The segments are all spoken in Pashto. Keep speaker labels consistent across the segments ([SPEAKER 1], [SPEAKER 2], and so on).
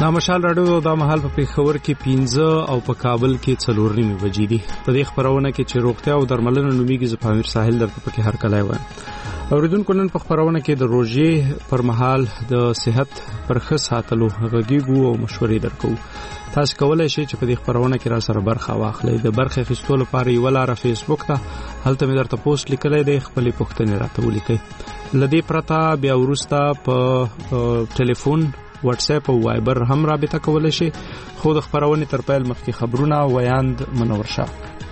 [SPEAKER 1] دا مشال راډیو دا مهال په پیښور کې 15 او په کابل کې 4 بجې دي. په دې خبرونه کې چې روغتیا او درملنه نومیږي زپامیر ساحل درته پکې هر کله وای. اوریدونکو نن په خبرونه کې د روژې پر مهال د صحت پر ښه ساتلو غږیږو او مشورې درکو. تاسو کولای شئ چې په دې خبرونه کې را سره برخه واخلئ. د برخه اخیستلو لپاره یو لار فیسبوک ته هلته مې درته پوسټ لیکلای دی، خپل پوښتنې راته ولیکئ. لدې پرته بیا ورسته په ټلیفون، واتس اپ او وایبر هم رابطه کولای شئ. خو د خبرونه تر پیل مخکې خبرونه ویاند منور شاه.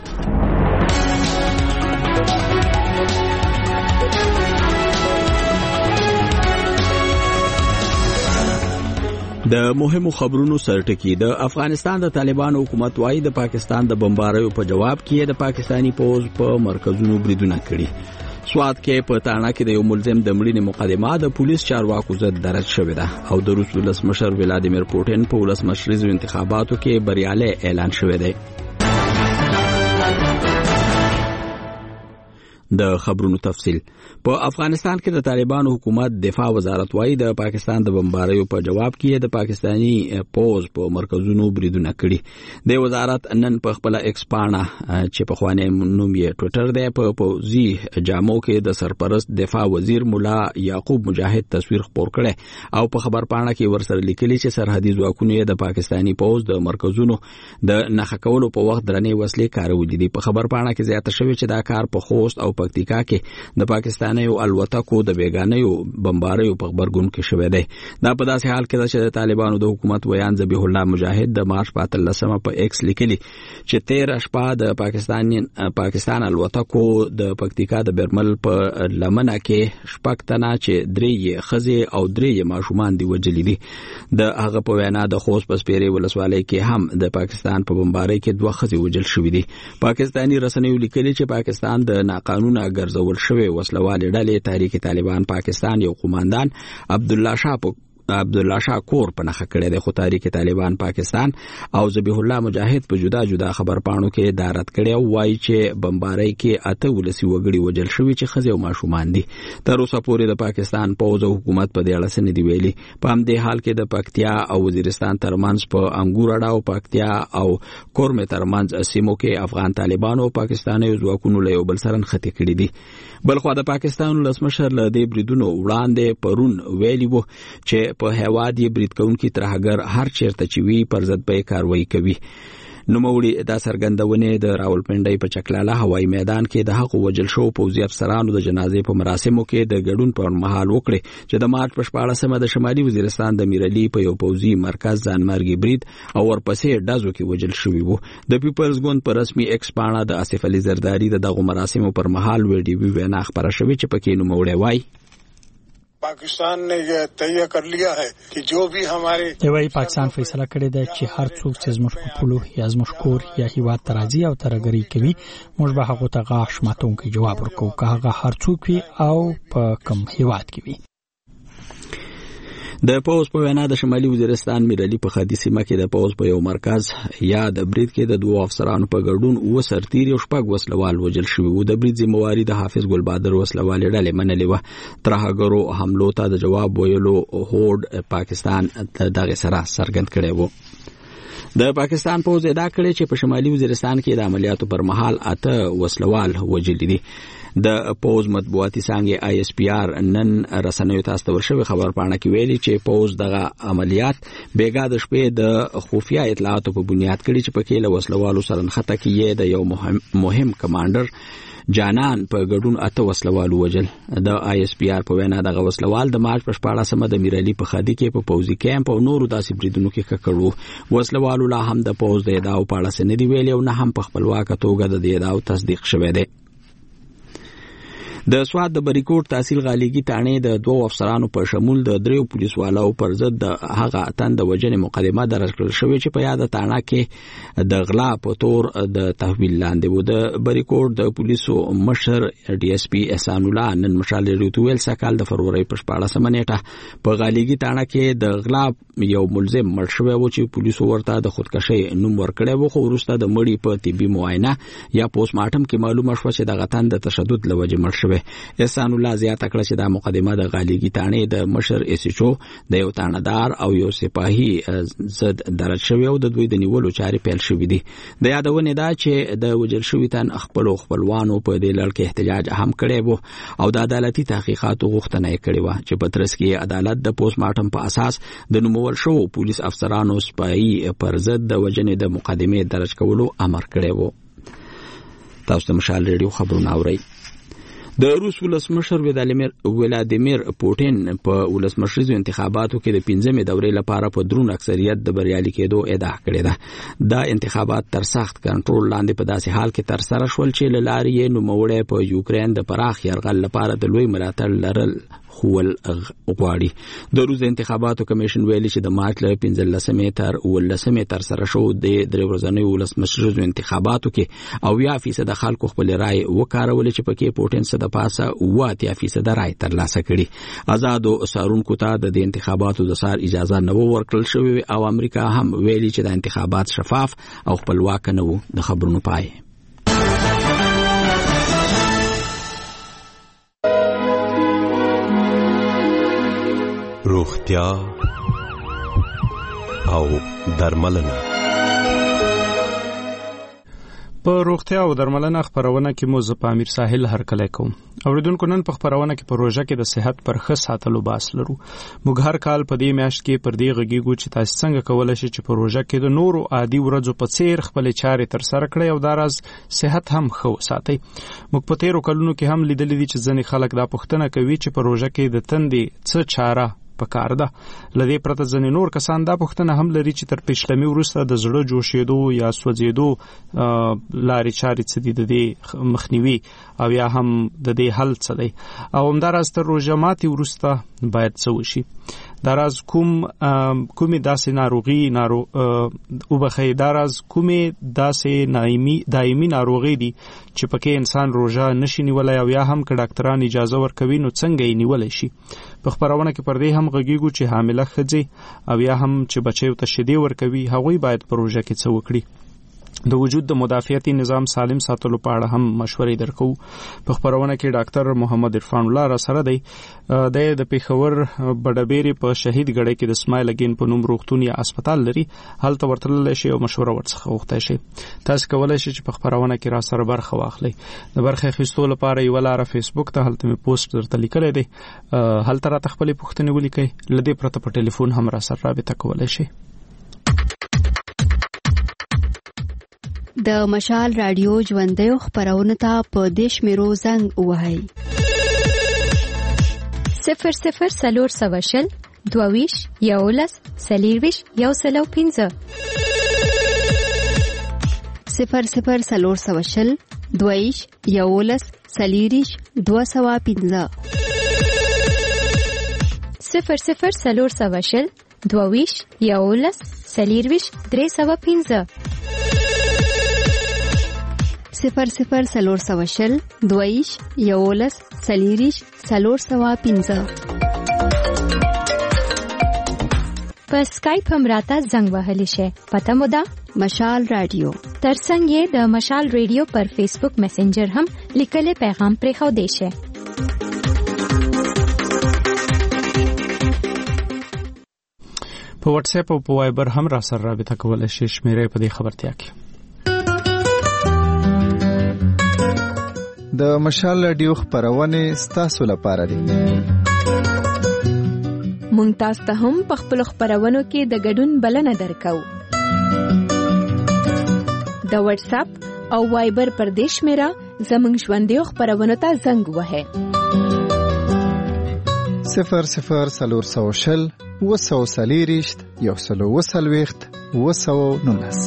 [SPEAKER 2] د مهمو خبرونو سرټکی. د افغانستان د طالبانو حکومت وايي د پاکستان د بمباریو په جواب کې د پاکستانی پوځ په مرکزونو بریدونه کړي. سواد کې په تاڼه کې د یو ملزم د مړینې مقدمه د پولیس چارواکو ضد درج شوې ده او د روس ولسمشر ولادیمیر پوتین په ولسمشریزو انتخاباتو کې بریالي اعلان شوی دی. د خبرونو تفصیل. په افغانستان کې د طالبانو حکومت دفاع وزارت وايي د پاکستان د بمباریو په جواب کې د پاکستانی پوز په مرکزونو بریدونه کړي. د وزارت نن په خپل ایکس پاڼه چې په خوانې نوم یې ټوئیټر دی په پوزي جامو کې د سرپرست دفاع وزیر مولا یعقوب مجاهد تصویر خپور کړي او په خبر پاڼه کې ورسره لیکلي چې سرحدي ځواکونه د پاکستانی پوز د مرکزونو د نښه کولو په وخت درنې وسلې کارولې دي. په خبر پاڼه کې زیاته شوی چې دا کار په خوست او پکتیکا کې د پاکستانیو الوتکو د بیگانیو بمباریو په خبرګون کې شوې ده. دا په داسې حال کې چې د طالبانو د حکومت ویان ذبیح الله مجاهد د مارچ 15 په ایکس لیکلي چې 13 شپه د پاکستان الوتکو د پکتیکا د برمل په لمنه کې شپږ تنه چې 3 خزې او 3 ماشومان دی وجلې دي. د هغه په وینا د خوست پسپيري ولسوالۍ کې هم د پاکستان په بمباری کې 2 خزې وجل شوې دي. پاکستانی رسنیو لیکلي چې پاکستان د ناقانونه ګرځول شوی وسلواله ډلې تحریک طالبان پاکستان یو قوماندان عبدالله شاه کور په نخښه کړی دی. خو تحریک طالبان پاکستان او ذبیح الله مجاهد په جدا جدا خبر پاڼو کې دارت کړي او وایي چې بمباری کې 8 ولسی وګړي وجل شوی چې خزې او ماشومان دي. تر اوسه پورې د پاکستان پوځ او حکومت په دې اړه څه نه دی ویلي. په همدې حال کې د پکتیا او وزیرستان ترمنځ په انګوراډا او پکتیا او کورمه ترمنځ سیمو کې افغان طالبانو او پاکستاني ځواکونو له یو بل سره نښتې کړي دي. بلخو د پاکستان ولسمشر له دې بریدونو وړاندې پرون ویلي وو چې په هواد یې برید کوونکي ترهګر هر چیرته چې وی پر ضد به کاروایی کوي. نوموړي دا څرګندونه د راولپنډۍ په چکلاله هوایي میدان کې د حق وجل شو پوځي افسرانو د جنازې په مراسمو کې د ګډون پر مهال وکړي چې د مارچ په 14مه د شمالي وزیرستان د میرعلي په یو پوځي مرکز ځانمرګي برید او ورپسې ډزو کې وجل شوی وو. د پیپلز ګوند پر رسمي ایکس پاڼه د آصف علي زرداری دغه مراسمو پر مهال ویډیو وینا خبره شوې چې پکې نوموړي وایي
[SPEAKER 3] पाकिस्तान ने यह तय कर लिया है कि जो भी हमारे
[SPEAKER 4] دوی پاکستان فیصله کړې ده چې هر څوک چې زموږ په پولو یا زموږ کور یا هیواد ترازی او ترګری کوي موږ به هغه ته غاښ ماتونکي جواب ورکوو که هغه هر څوک وي او په کوم هیواد کې وي.
[SPEAKER 2] د پوز په وینا د شمالي وزیرستان میرعلي په خدي سیمه کې د پوز په یو مرکز یا د برید کې د 2 افسرانو په ګډون او سرتیر یو شپږ وسلوال وجل شوی وو. د برید ذمہواری د حافظ ګل بادر وسلوال ډلې منلې و. ترهګرو حملو ته د جواب ویلو هوډ پاکستان دغه سره څرګند کړی وو. د پاکستان پوز ادا کړی چې په شمالي وزیرستان کې د عملیاتو پر مهال 8 وسلوال وجل دي. د پوز مطبوعاتي څنګه ISPR نن رسنیو ته استول شوی خبر پاڼه کې ویلي چې پوز دغه عملیات بیګا د شپې د خفیه اطلاعاتو په بنیاد کړي چې پکې له وسلوالو سره نښته کې د یو مهم کمانډر جانان په ګډون 8 وسلوالو وجل. د ISPR په وینا دغه وسلوال د مارچ په 14مه د میرعلي په خدي کې په پوځي کیمپ او نورو داسې بریدونو کې ککړو. وسلوالو لا هم د پوز د ادعاو په اړه څه نه دی ویلي او نه هم په خپلواکه توګه د ادعاو تصدیق شوی دی. د سواد د بریکوټ تحصیل غالیګي تانې د 2 افسرانو په شمول د 3 پولیسوالو پر ضد د هغه اتن د وجنې مقدمه درج کړل شوې چې په یاد تانه کې د غلا په تور د تحویل لاندې و. د بریکوټ د پولیسو مشر DSP احسان الله نن مشال ریټویل سکهال د فروری په 14مه نیټه په غالیګي تانه کې د غلا یو ملزم مړ شوی و چې پولیسو ورته د خودکشي نوم ورکړی و. خو وروسته د مړي په طبي معاینه یا پوسټ مارټم کې معلومه شوه چې د غتن د تشدد لوجه مړ شوی شوی. احسان الله زیاته کړه چې دا مقدمه د غالیګي تانې د مشر اسچو د یو تانیدار او یو سپاهي زد درج شوی او د دوی د نیولو چارې پیل شوې دي. د یادونه ده چې د وجل شوی تن خپلوانو په دې لړ کې احتجاج هم کړی وو او د عدالتي تحقیقاتو غوښتنه یې کړې وه چې په ترڅ کې عدالت د پوسټ مارټم په اساس د نومول شو پولیس افسرانو سپایي پر ضد د وجنې د مقدمې درج کولو امر کړی وو. تاسو ته مشال ریډیو خبرونه اورئ. د روس ولسمشر ولادیمیر پوټین په ولسمشریزو انتخاباتو کې د 15مې دورې لپاره په درون اکثریت د بریالي کېدو ادعا کړې ده. دا انتخابات تر سخت کنټرول لاندې په داسې حال کې تر سره شول چې له لارې یې نوموړی په یوکرين د پراخ یرغل لپاره د لوی ملاتړ لرل خول غواړي. د روس انتخاباتو کمیشن ویلي چې د مارچ له 15 تر 19 تر سره شو د درې ورځنیو ولسمشریزو انتخاباتو کې 80% خلکو خپل رائے وکارول چې پکې پوټین څخه د پاسه 80% رائے ترلاسه کړي. آزادو سارونکو ته د انتخاباتو د سار اجازه نه ورکړل شوې او امریکا هم ویلي چې د انتخابات شفاف او خپلواک نه وو. د خبرونو پای
[SPEAKER 5] روغتیا او درملنه.
[SPEAKER 1] په روغتیا او درملنه خبرونه کې مو زه امیر ساحل هرکلی کوم. اوریدونکو نن په خبرونه کې پروژه کې د صحت پر ښه ساتلو باس لرو. موږ هر کال په دې میاشت کې پر دې غږیږو چې تاسو څنګه کولای شئ چې پروژه کې د نورو عادي ورځو په څیر خپل چارې تر سره کړئ او دا راز صحت هم ښه ساتئ. موږ په تیرو کلونو کې هم لیدلې دي چې ځینې خلک دا پوښتنه کوي چې پروژه کې د تندې څه چاره پکار ده. لدې پرته ځنې نور کسان دا پوښتنه هم لري چې تر پیشلمي وروسته د زړه جوشېدو یا سوځېدو لارې چارې څه دي د دې مخنیوي او یا هم د دې حل څه دی او همداراز تر روژه ماتي وروسته باید څه وشي. دراز کومې داسې ناروغي وبخې دراز کومې داسې دایمي ناروغي دي چې پکې انسان روژه نشي نیولای او یا هم که ډاکټران اجازه ورکوي نو څنګه یې نیولای شي. په خبرونه کې پر دې هم غږیږو چې حامله ښځې او یا هم چې بچیو ته شیدې ورکوي هغوی باید پروژه کې څه وکړي. د وجود د مدافعتي نظام سالم ساتلو په اړه هم مشورې درکو. په خبرونه کې ډاکټر محمد عرفان الله را سره دی. د پیښور بډبېری په شهید ګړی کې د اسماعیل اگین په نوم روغتون یا هسپتال لري. هلته ورتللی شي او مشوره ورڅخه وغوښتای شي. تاسو کولای شئ چې په خبرونه کې را سره برخه واخلئ. د برخه اخیستو لپاره یو لاره فیسبوک ته هلته مې پوسټ درته لیکلی دی. هلته راته خپلې پوښتنې ولیکئ. له دې پرته په ټلیفون هم را سره رابطه کولای شئ.
[SPEAKER 6] د مشال رادیو ژوندیو خبرونه ته په دیش میرو زنګ وهاي
[SPEAKER 7] 00 سواشل 22 یولس سلیرویش یو سلو 15
[SPEAKER 6] 00 سواشل 22 یولس سلیریش 215
[SPEAKER 7] 00 سواشل 22 یولس سلیرویش 315
[SPEAKER 6] 00 سواشل 22 یولس سلیریش 315
[SPEAKER 7] په سکایپ هم راته زنګ وهلی شي. پته مو ده
[SPEAKER 6] مشال رادیو.
[SPEAKER 7] ترڅنګ یې د مشال رادیو پر فیسبوک میسنجر هم لیکلي پیغام پرې خو دی شي.
[SPEAKER 1] په واتس اپ او په وایبر هم را سره رابطه کولای شئ. شمیرې په دې خبرتیا کې
[SPEAKER 8] د مشال رادیو خبرونه ستاسو لپاره دي.
[SPEAKER 7] مونږ تاسو ته هم په خپل خبرونو کې د ګډون بلنه درکو. د واتس اپ او وایبر پر دیش میرا زمونږ ژوندیو خبرونو ته زنګ وهه
[SPEAKER 8] 00 وسلیریشت یو سلو وسلويخت وسو نونس.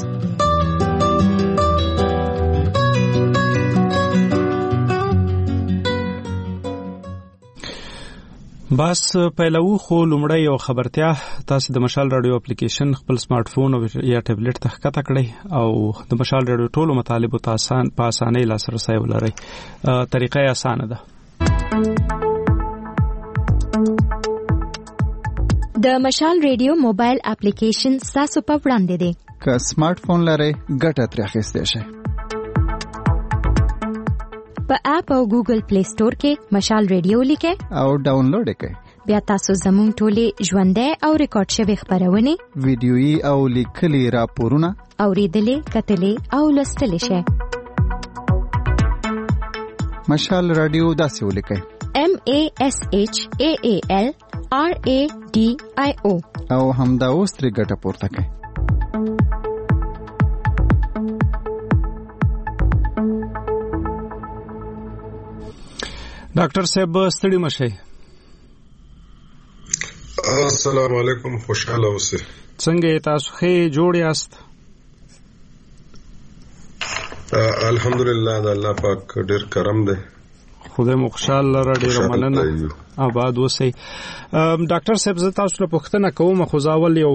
[SPEAKER 1] بس پهلو خو لومړی یو خبرتیا تاسو د مشال رادیو اپلیکیشن خپل سمارټ فون او یا ټابلیټ ته ښکته کړئ او د مشال رادیو ټولو مطالبو ته په اسانۍ لاسرسی ولرئ. طریقه یې اسانه ده.
[SPEAKER 7] د مشال رادیو موبایل اپلیکیشن تاسو په وړاندې دی.
[SPEAKER 8] که سمارټ فون لرئ ګټه ترې اخیستی شئ.
[SPEAKER 9] په اپ او ګوګل پلی سٹور کې مشال ریډیو لیکه
[SPEAKER 8] او ډاونلوډ کړئ.
[SPEAKER 9] بیا تاسو زموږ ټولې ژوندۍ او ریکارډ شوی خبرونه
[SPEAKER 8] ویډیويي او لیکلي راپورونه
[SPEAKER 9] اوریدلې کتلې او لوستلې شئ.
[SPEAKER 8] مشال رادیو داسې ولیکئ
[SPEAKER 9] MASHAALRADIO
[SPEAKER 8] او همدا اوس ترې ګټه پورته کړئ.
[SPEAKER 1] ډاکټر صاحب ستړي مشه.
[SPEAKER 10] السلام علیکم، خوشاله اوسئ.
[SPEAKER 1] څنګه تاسو ښه جوړ یاست؟
[SPEAKER 10] الحمدلله، د الله پاک ډیر کرم دی.
[SPEAKER 1] خدای مو خوشاله را ډیر مننه. آباد اوسئ. ډاکټر صاحب زه تاسو له پوښتنه کوم، خو ځاول یو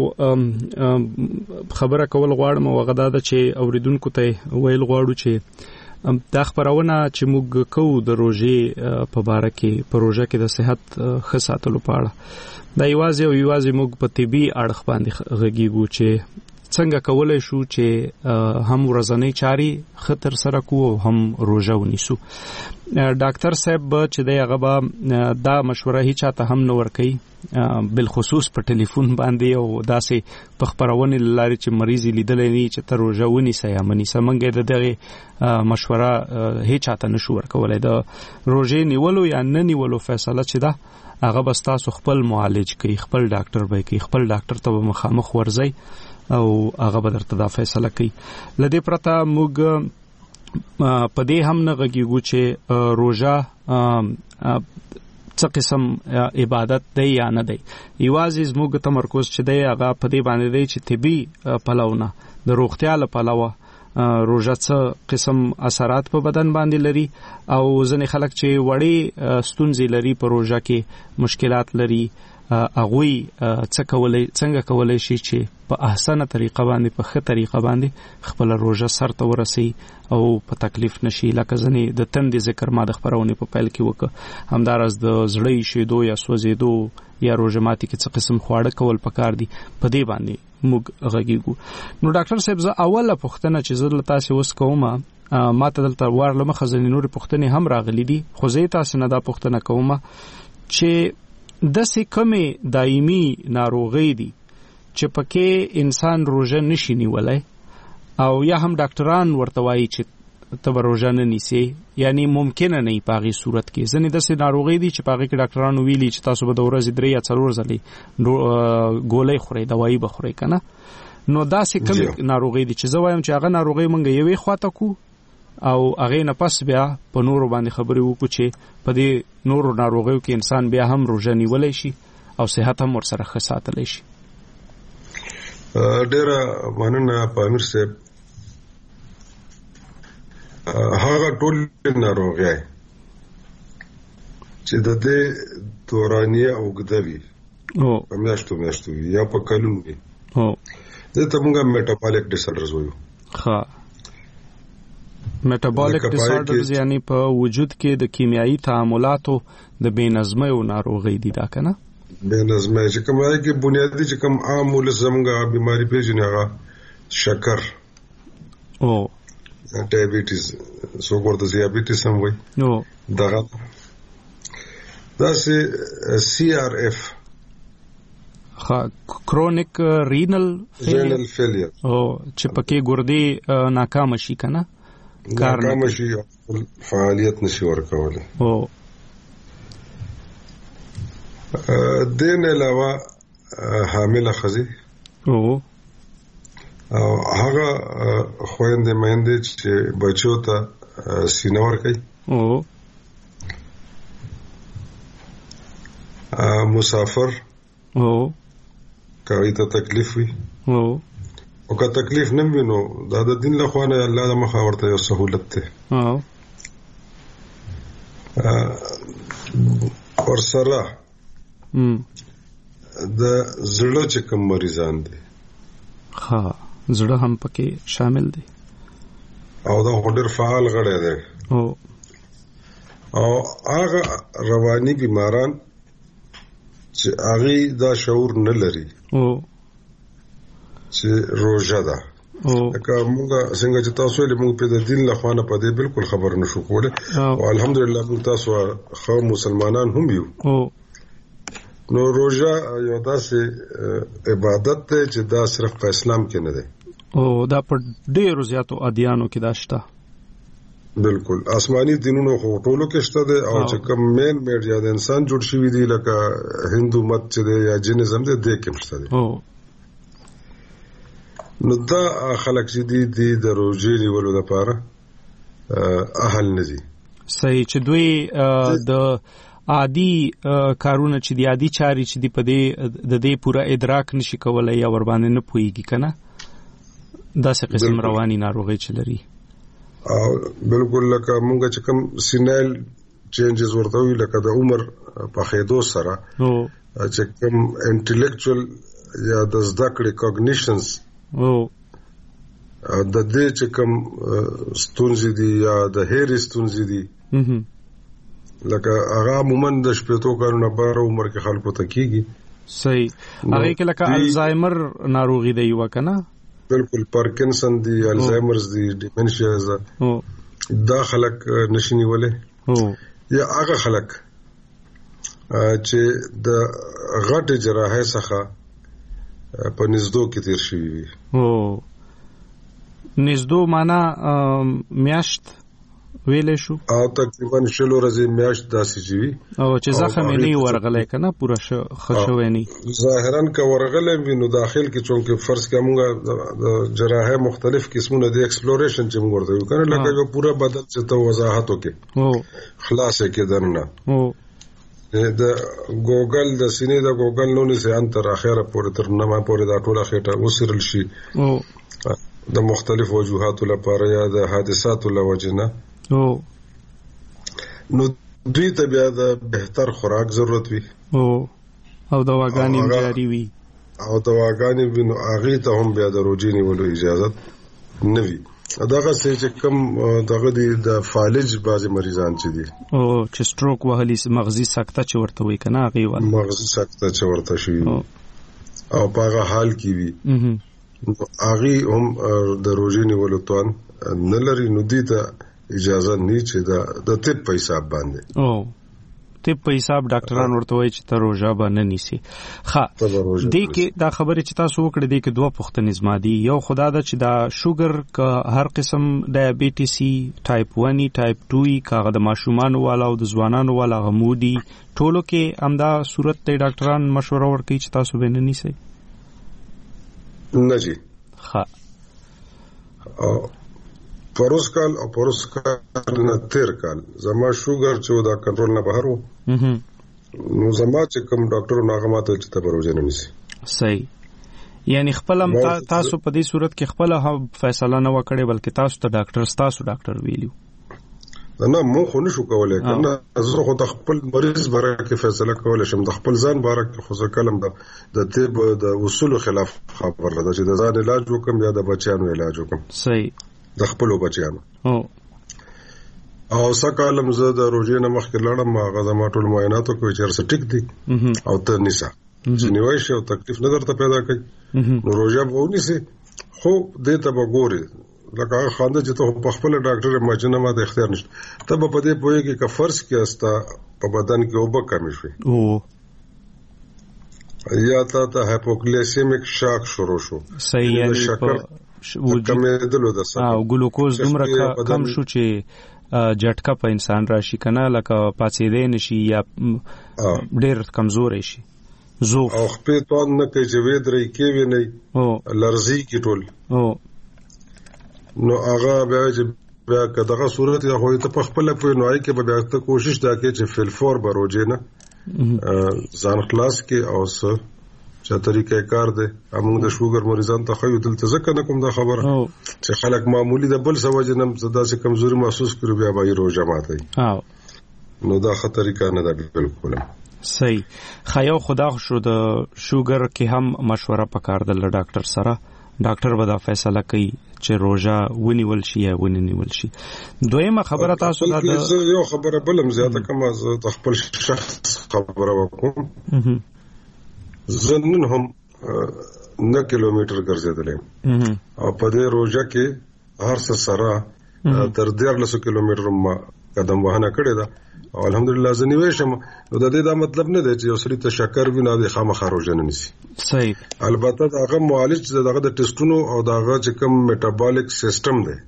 [SPEAKER 1] خبره کول غواړم او غدا ده چې اوریدونکو ته ویل غواړو چې دا خبرونه چې موږ کوو د روژې په باره کې پروژه کې د صحت ښه ساتلو په اړه، دا یوازې موږ په طبي اړخ باندې غږیږو چې څنګه کولای شو چې هم ورځنی چاري خطر سره کوو او هم روژه ونیسو. ډاکټر صاحب چې دغه دا مشوره هیڅ چاته هم نه ورکي، بالخصوص په ټلیفون باندې او داسې په خبرونه لاري چې مریض لیدل نه چې تر روژه ونیسه یا منیسه. منګه دغه مشوره هیڅ چاته نشو ورکولای. د روژې نیولو یا نه نیولو فیصله چې ده هغه بس تاسو خپل معالج کوي، خپل ډاکټر به کوي، خپل ډاکټر ته مخامخ ورځي او هغه به درته دا فیصله کوي. لدې پرته موږ په دې هم نه غږیږو چې روژه څه قسم عبادت دی یا نه دی. یوازې زموږ تمرکز چې دی هغه په دې باندې دی چې طبي پلوونه د روغتیا له پلوه روژه څه قسم اثرات په بدن باندې لري او ځینې خلک چې وړي ستونزې لري په روژه کې مشکلات لري، اغوی څنګه کولای شي چې په احسنه طریقه باندې په ښه طریقه باندې خپل روژه سر ته ورسي او په تکلیف نشي. لکه ځنې د تندې ذکر ما د خبرونه په پیل کې وکړ، همدارس د زړه شیدو یا سوځېدو یا روژه ماتي کې څه قسم خواړه کول پکار دي، په دې باندې موږ غږیږو. نو ډاکټر صاحب زه اوله پوښتنه چې زه له تاسو اوس کوم، ما ته دلته ورلمه خزانې نور پوښتنې هم راغلي دي، خو زه تاسو نه دا پوښتنه کوم چې داسې کومې دایمي ناروغي دي چې پکې انسان روژه نشي نیولای او یا هم ډاکټران ورته وایي چې ته روژه نه نیسي، یعنی ممکنه نه په هغه صورت کې. ځنې داسې ناروغي دي چې په هغه کې ډاکټرانو ویلي چې تاسو به د ورځې 3 یا 4 ځلې ګولۍ خورئ، دوايي به خورئ کنه. نو داسې کومې ناروغي دي چې زه وایم چې هغه ناروغي مونږ یوې خواته کو او هغه نه پس بیا په نورو باندې خبرې وکړو چې په دې نورو ناروغیو کې انسان بیا هم روژه نیولای شي او صحت هم ورسره ښه ساتلی شي.
[SPEAKER 10] ډیره مننه پامیر صاحب. هغه ټول ناروغي چې د دې دورانیه اوږدوي او میاشتو یا په کلونو کې دته موږ میټابولیک ډیسارډرز وایو. ها،
[SPEAKER 1] میټابولیک ډیسارډرز یعنی په وجود کې د کیمیاوي تعاملاتو د بېنظمۍ او ناروغي دي، دا کنه
[SPEAKER 10] بېنظمۍ چې کومه کې بنیادی چې کوم عامل زموږه بیماری پیژنې هغه شکر او ډایبټیز سو ورته ډایبټیز هم وایي. نو دا سي CRF
[SPEAKER 1] کرونیک رینل
[SPEAKER 10] فیلیر
[SPEAKER 1] او چې پکې ګردې ناکام شي کنه،
[SPEAKER 10] ناکام شي فعالیت نشي ورکوله. او دین علاوه حامله خزي او هغه خويندې مېندې چې بچو ته سینه ورکوي او مسافر او کوي ته تکلیف وي او که تکلیف نه وینو دا د دین له خوانه الله د مخه ورته یو سہولت ده. اور سره د زړه چې کوم مریضان دي،
[SPEAKER 1] ها زړه هم پکې شامل دي
[SPEAKER 10] او دا ډېر فعال غړی دی او هغه رواني بیماران چې هغه دا شعور نه لري او چې روژه ده لکه موږ څنګه چې تاسو له موږ په د دین له خوانه په دې بالکل خبر نشو کوله او الحمدلله موږ تاسو خو مسلمانان هم یو نو روزه یو داسې عبادت دی چې دا صرف په اسلام کې نه دی
[SPEAKER 1] او دا په ډیرو زیاتو ادیانو کې دا شته
[SPEAKER 10] بالکل آسمانی دینونو خو ټولو کې شته دی او چې کوم مین میډیا د انسان جوړ شوی دی لکه هندو مت چې دی یا جینیزم دی د کې شته دی نو دا خلک چې دی د روزې نیولو لپاره اهل نه دي
[SPEAKER 1] صحیح چې دوی د عادي کارونه چې دی عادي چاري چې دی په دې د دې پورا ادراک نشي کولای یا ور باندې نه پويږي کنه دا څه قسم رواني ناروغي چلري
[SPEAKER 10] او بالکل لکه مونږ چې کوم سینل چینجز ورته وی لکه د عمر په خېدو سره چې کوم انټلیکچوال یا د زده کړې کوګنیشنز د دې چې کوم ستونزې دي یا د هېر ستونزې دي لکه هغه عموما د شپږو کارونه بار عمر کې خلکو ته کیږي
[SPEAKER 1] صحیح هغه کې لکه الزایمر ناروغي دی وکنه
[SPEAKER 10] بالکل پارکینسن دی الزایمرز دی ډیمنشیاز دا خلک نشینی ولې یا هغه خلک چې د غټ جراحه څخه په نزدو کې تیر شوی وي
[SPEAKER 1] نزدو معنا میاشت ویلې شو
[SPEAKER 10] او تقریبا شلو ورځې میاشت داسې جوي
[SPEAKER 1] او چې زخم یې نه ورغلې کنه پورا خښوي نه
[SPEAKER 10] ظاهرا کا ورغلې وینو داخل کې چونکه فرض کومه د جراحه مختلف قسمونه د ایکسپلوریشن چې موږ ورته وکړو لکه یو پورا بدن چې ته وضاحت وکې خلاصې کې درنه د ګوګل د سینې د ګوګل نونې سه انتر اخره پورې تر نامه پورې دا ټوله خېټه وسرل شي د مختلف وجوهاتو لپاره یا د حادثاتو لوجنه نو دوی ته بیا د بهتر خوراک ضرورت وي
[SPEAKER 1] او دواګانې جاری وي
[SPEAKER 10] او دواګانې وینو هغه ته هم بیا د روزي نیولو اجازه نه وي داغه چې کوم دغه د فالج بعضی مریضان چې دي
[SPEAKER 1] او چې سټروک وهلي مغزي سکته چې ورته وي کنه هغه
[SPEAKER 10] مغزي سکته چې ورته شي او په هغه حال کې وي هغه هم د روزي نیولو توان نه لري نو دي ته اجازه نه چې د طب په حساب باندې
[SPEAKER 1] طب په حساب ډاکټران ورته وایي چې ته روزه باندې نیسي ښه دې کې دا خبره چې تاسو وکړه دې کې دوه پوښتنې زما دي یو خدا دا چې دا شوګر که هر قسم ډایابټیس ټایپ 1 ټایپ 2 کاغه د ماشومان والا او د ځوانانو والا غمودي ټولو کې همدا صورت ته ډاکټران مشوره ورکوي چې تاسو به نه نیسئ
[SPEAKER 10] نه جی
[SPEAKER 1] ښه
[SPEAKER 10] پروس کال نه تیر کال زما شوګر چې دا کنټرول نه بهر وو نو زما چې کوم ډاکټر ناغه ماته چې ته پروژه نه نیسي
[SPEAKER 1] صحیح یعنی خپل تاسو په دې صورت کې خپل فیصله نه وکړي بلکې تاسو ته ډاکټر ویلو
[SPEAKER 10] نه مو خو نشو کولای کنه زه خو د خپل مریض باره کې فیصله کولای شم د خپل ځان باره کې خو کلم د طب د اصول خلاف خبره ده چې د ځان علاج وکم یا د بچیانو علاج وکم
[SPEAKER 1] صحیح
[SPEAKER 10] د خپل بچیانو او سکالم زه د روزي نه مخکې لړم هغه زما ټول معایناتو کوي چې څه ټیک دي او ته نسا چې نیوي شي او تکلیف نه درته پیدا کوي نو روزه به ونیسي خو دې ته وګوري لکه خانده چې ته په خپل ډاکټر ماجنه ماته اختیار نشته ته په دې پوهیږي چې فرض کې استا په بدن کې اوبه کمی شي یا ته هایپوګلیسیمیک شاک شروع شو
[SPEAKER 1] صحیح یعنی
[SPEAKER 10] شکر کمېدلو د سره
[SPEAKER 1] او ګلوکوز دومره کم شو چې جټکا په انسان راشي کنه لکه پاتې نشي یا ډېر کمزور شي زوف
[SPEAKER 10] او خپې توان نه کوي چې وې درې کې وی نه لرزي کی ټول نو هغه بیا کداغه صورت یا خو ته په خپل په نوای کې به بیا ته کوشش دا کې چې فلفور بروجه نه ځان خلاص کې او څه چې طریقې کار دی موږ د شوګر مریضان ته خو دلته ځکه نه کوم دا خبره چې خلک معمولی د بل سوجه نه زدا سي کمزوري محسوس کړو بیا به روزه ماته نو دا خطرې نه ده بالکل
[SPEAKER 1] صحیح خیاو خدا شو د شوګر کې هم مشوره پکار د ډاکټر سره ډاکټر به دا فیصله کوي چې روزه ونیول شي یا ونیول شي دویمه خبره تاسو دا
[SPEAKER 10] یو خبره بلم زیاته کوم از خپل شخص خبره وکوم زنن هم 9 کیلومتر ګرځیدل او په دې روزه کې هر څه سره تر 13 کیلومتر ما قدم وهنه کړی دا او الحمدلله زه نیوي شم. نو د دې دا مطلب نه دی چې یو سړی ته شکر ویني د خامخا روزه نه نسی.
[SPEAKER 1] صحیح.
[SPEAKER 10] البته هغه معالج دغه د ټیسټونو او دغه چې کوم میټابولیک سیستم دی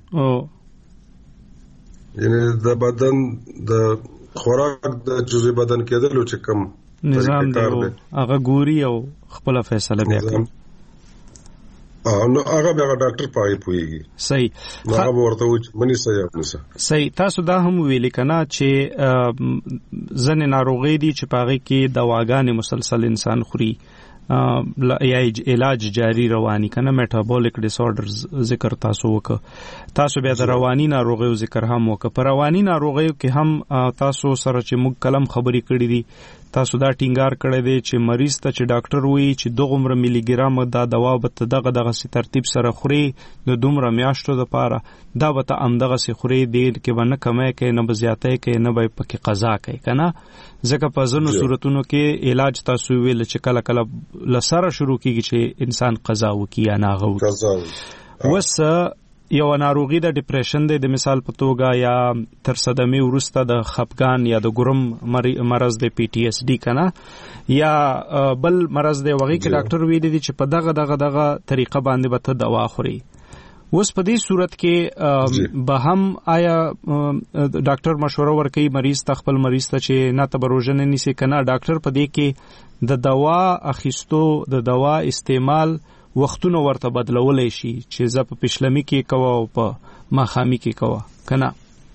[SPEAKER 10] یعنی د بدن د خوراک د جزء بدن کېدل چې کوم
[SPEAKER 1] نظام دی هغه ګوري او خپل فیصله کوي.
[SPEAKER 10] نو هغه بیا ډاکټر پای پويږي.
[SPEAKER 1] صحیح.
[SPEAKER 10] هغه ورته و منی صحیح.
[SPEAKER 1] تاسو دا هم ویل کنا چې ځنې ناروغي دي چې پاغي کې دواګانې مسلسل انسان خوري یا علاج جاری رواني کنه میټابولیک ډیس آرډرز ذکر تاسو بیا د رواني ناروغیو ذکر هم وکړه. پر رواني ناروغیو کې هم تاسو سره چې موږ کلم خبرې کړې دي تاسو دا ټینګار کړی دی چې مریض ته چې ډاکټر وایي چې 2 ملي ګرام دا دوا به دغه سي ترتیب سره خوري د دومره میاشتو لپاره دا به ته امدغه سي خوري دی کې باندې کمای کوي نه بزیاتې کوي نه به پکې قضا کوي کنه. ځکه په ځینو صورتونو کې علاج تاسو ویل چې کله کله لسره شروع کیږي چې انسان قضا وکي یا ناغه وکي. وس یو ناروغي د ډیپریشن د مثال په توګه یا تر صدمې ورسته د خپګان یا د ګرم مرض د پی ټی اس ډي کنه یا بل مرض دی وغي کې ډاکټر ویلي دي چې په دغه طریقه باندې به ته دوا خوري. اوس په دې صورت کې به هم آیا ډاکټر مشوره ورکوي مریض ته خپل مریض ته چې نه ته بروژن نیسي کنه ډاکټر په دې کې د دوا اخیستو د دوا استعمال وختونه ورته بدلولای شي چې زه په پښلمی کې کوه او په ماخامي کې کوه کنه.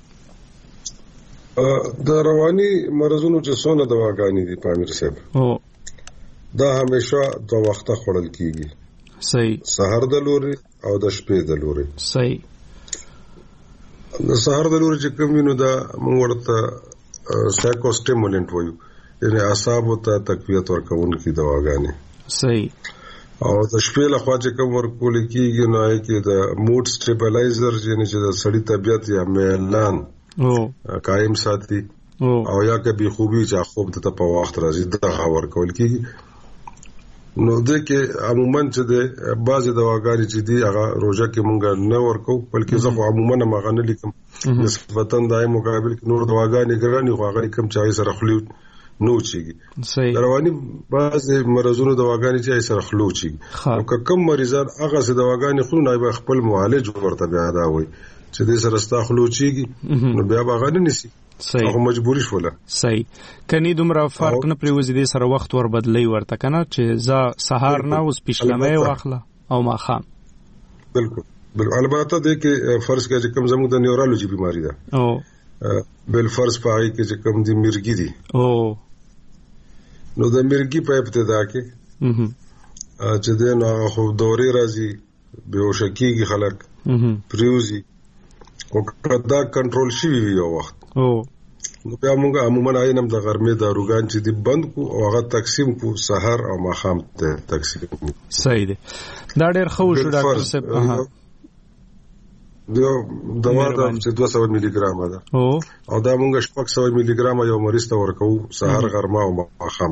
[SPEAKER 10] د رواني مرزونو چې څونه دواګانې دي پامیر صاحب دا همیشه 2 وخته خوړل کیږي.
[SPEAKER 1] صحیح.
[SPEAKER 10] سحر د لوري او د شپې د لوري.
[SPEAKER 1] صحیح.
[SPEAKER 10] د سحر د لوري چې کوم وینو دا موږ ورته سایکوسټیمولنت وایو یعنی اعصاب ته تقویت ورکوونکي دواګانې.
[SPEAKER 1] صحیح.
[SPEAKER 10] او د شپې له خوا چې کوم ورکول کیږي نو هغه کې د موډ سټیبلایزر یعنی چې د سړی طبيعت یا میلان قائم ساتي او یا که به خوبي چې خوب ته په وخت راځي د ورکول کیږي. نو د کې عموما چې د بعض دواګانې چې دی هغه روزه کې مونږ نه ورکو بلکې زه عموما هغه نه لیکم نسبتا دای مقابل کې نور دواګانې ګراني خو هغه کم چای سره خلیو نو چیږي.
[SPEAKER 1] صحیح.
[SPEAKER 10] رواني بعض مرزونو دواګانې چې سره خلو چیږي او کم مریضان هغه سره دواګانې خو نه به خپل معالج ورته بیا دا وي چې دې سره ستا خلو چیږي نو بیا هغه نه نسی.
[SPEAKER 1] صحیح.
[SPEAKER 10] هغه مجبوری شوله.
[SPEAKER 1] صحیح. کني دومره فرق نه پریوزي دې سره وخت ور بدلی ورته کنه چې ز سحر نه اوس پښلمې واخله او ماخام.
[SPEAKER 10] بالکل البته دې کې فرض کې چې کم زموږ د نیورولوژي بیماری ده او بل فرض پای کې چې کم دي مرګي دي نو د مرګي په ابتدا کې چې د نو خو دوري راځي بهوش کیږي خلک پریوزي او کدا کنټرول شي یو وخت نو بیا موږ عموما عینم د غرمې داروګان چې دی بند کو او هغه تقسیم کو سحر او ماخام ته تقسیم.
[SPEAKER 1] صحیح دی. دا ډېر خو شو ډاکټر صاحب.
[SPEAKER 10] دوا د 200 ملي ګرام ده او دا موږ 600 ملي ګرام یو مریض ته ورکو سحر غرمه او ماخام.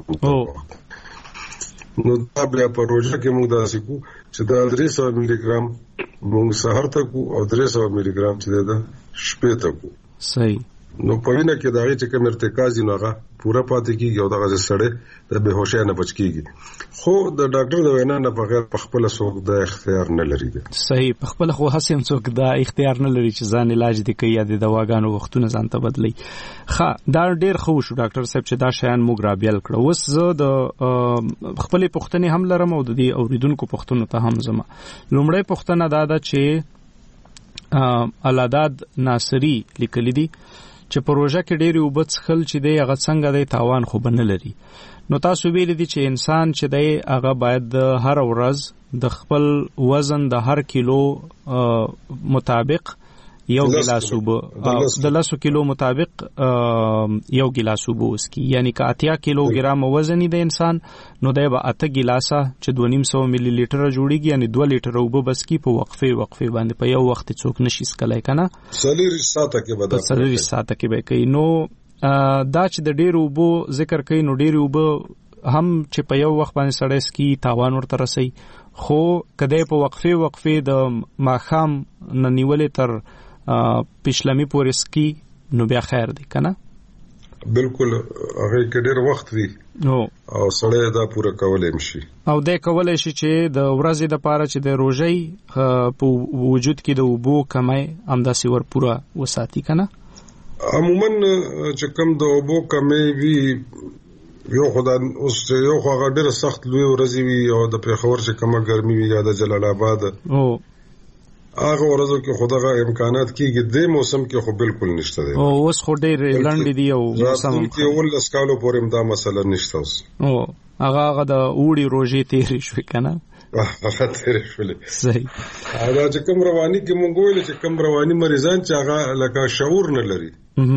[SPEAKER 10] نو دا بیا په روزه کې موږ داسې کو چې دا 300 ملي ګرام موږ سحر ته کو او 300 ملي ګرام چې دا شپې ته کو.
[SPEAKER 1] صحیح.
[SPEAKER 10] نو په وینه کې دا چې کوم ارتکاز نه هغه پورا پاتې کیږي او دا سړی د بهوشۍ نه بچ کیږي خو د ډاکټر د وینا نه بغیر په خپل څوک د اختیار نه لري.
[SPEAKER 1] صحیح. په خپل خو هڅه څوک د اختیار نه لري چې ځان علاج دي کوي یا د دواګانو وختونه ځان ته بدلی. دا ډیر خو شو ډاکټر صاحب چې دا شیان موږ را بیل کړو. اوس زه د خپل پوښتنې هم لرم او د دې اوریدونکو پوښتنو ته هم زما لومړی پوښتنه دا ده چې علاداد ناصری لیکلی دي چې پروژه کې ډېری وبد خل چې دی هغه څنګه دی تاوان خو بنه لري. نو تاسو ویل دي چې انسان چې دی هغه باید هر ورځ د خپل وزن د هر کیلو مطابق یو ګلاس وب د 10 کیلو مطابق یو ګلاس وب وسکي یعنی که 80 کیلو ګرام وزن دی انسان نو دی به 8 ګلاسه چې 250 ملي لیټر جوړیږي یعنی 2 لیټر وب بسکی په وقفه باندې په یو وخت څوک نشي سکلای کنه
[SPEAKER 10] 30 ساعته کې به
[SPEAKER 1] کوي. نو دا چې د ډیرو وبو ذکر کوي نو ډیرو وب هم چې په یو وخت باندې سړی سکي تاوان ورته رسي خو کله په وقفه د ماخام ننیولې تر پښلمي پورې سکي نو بیا خیر دی کنه
[SPEAKER 10] بالکل هغه کې ډېر وخت دی او سړی دا پوره کولای شي
[SPEAKER 1] او دا کولای شي چې د ورځې د پاره چې د روزي په وجود کې د وبو کمای همداسي ور پوره وساتي کنه
[SPEAKER 10] عموما چې کوم د وبو کمای وی یو خدای اوس یو هغه ډېر سخت لوی ورځي وي او د پیښور چې کومه ګرمي وي یا د جلال آباد هغه ورځو کې خدای امکانات کېږي د موسم کې خو بالکل نشته دی
[SPEAKER 1] او اوس خو ډېر لاندې دی او
[SPEAKER 10] موسم کې ول اسکالو پورې دا مسله نشته اوس
[SPEAKER 1] هغه د اوړي روزي تیری شو کنه
[SPEAKER 10] هغه تیری شولې
[SPEAKER 1] صحیح
[SPEAKER 10] هغه چې کوم رواني کې مونږ ویل چې کوم رواني مریضان چې هغه لکه شعور نه لري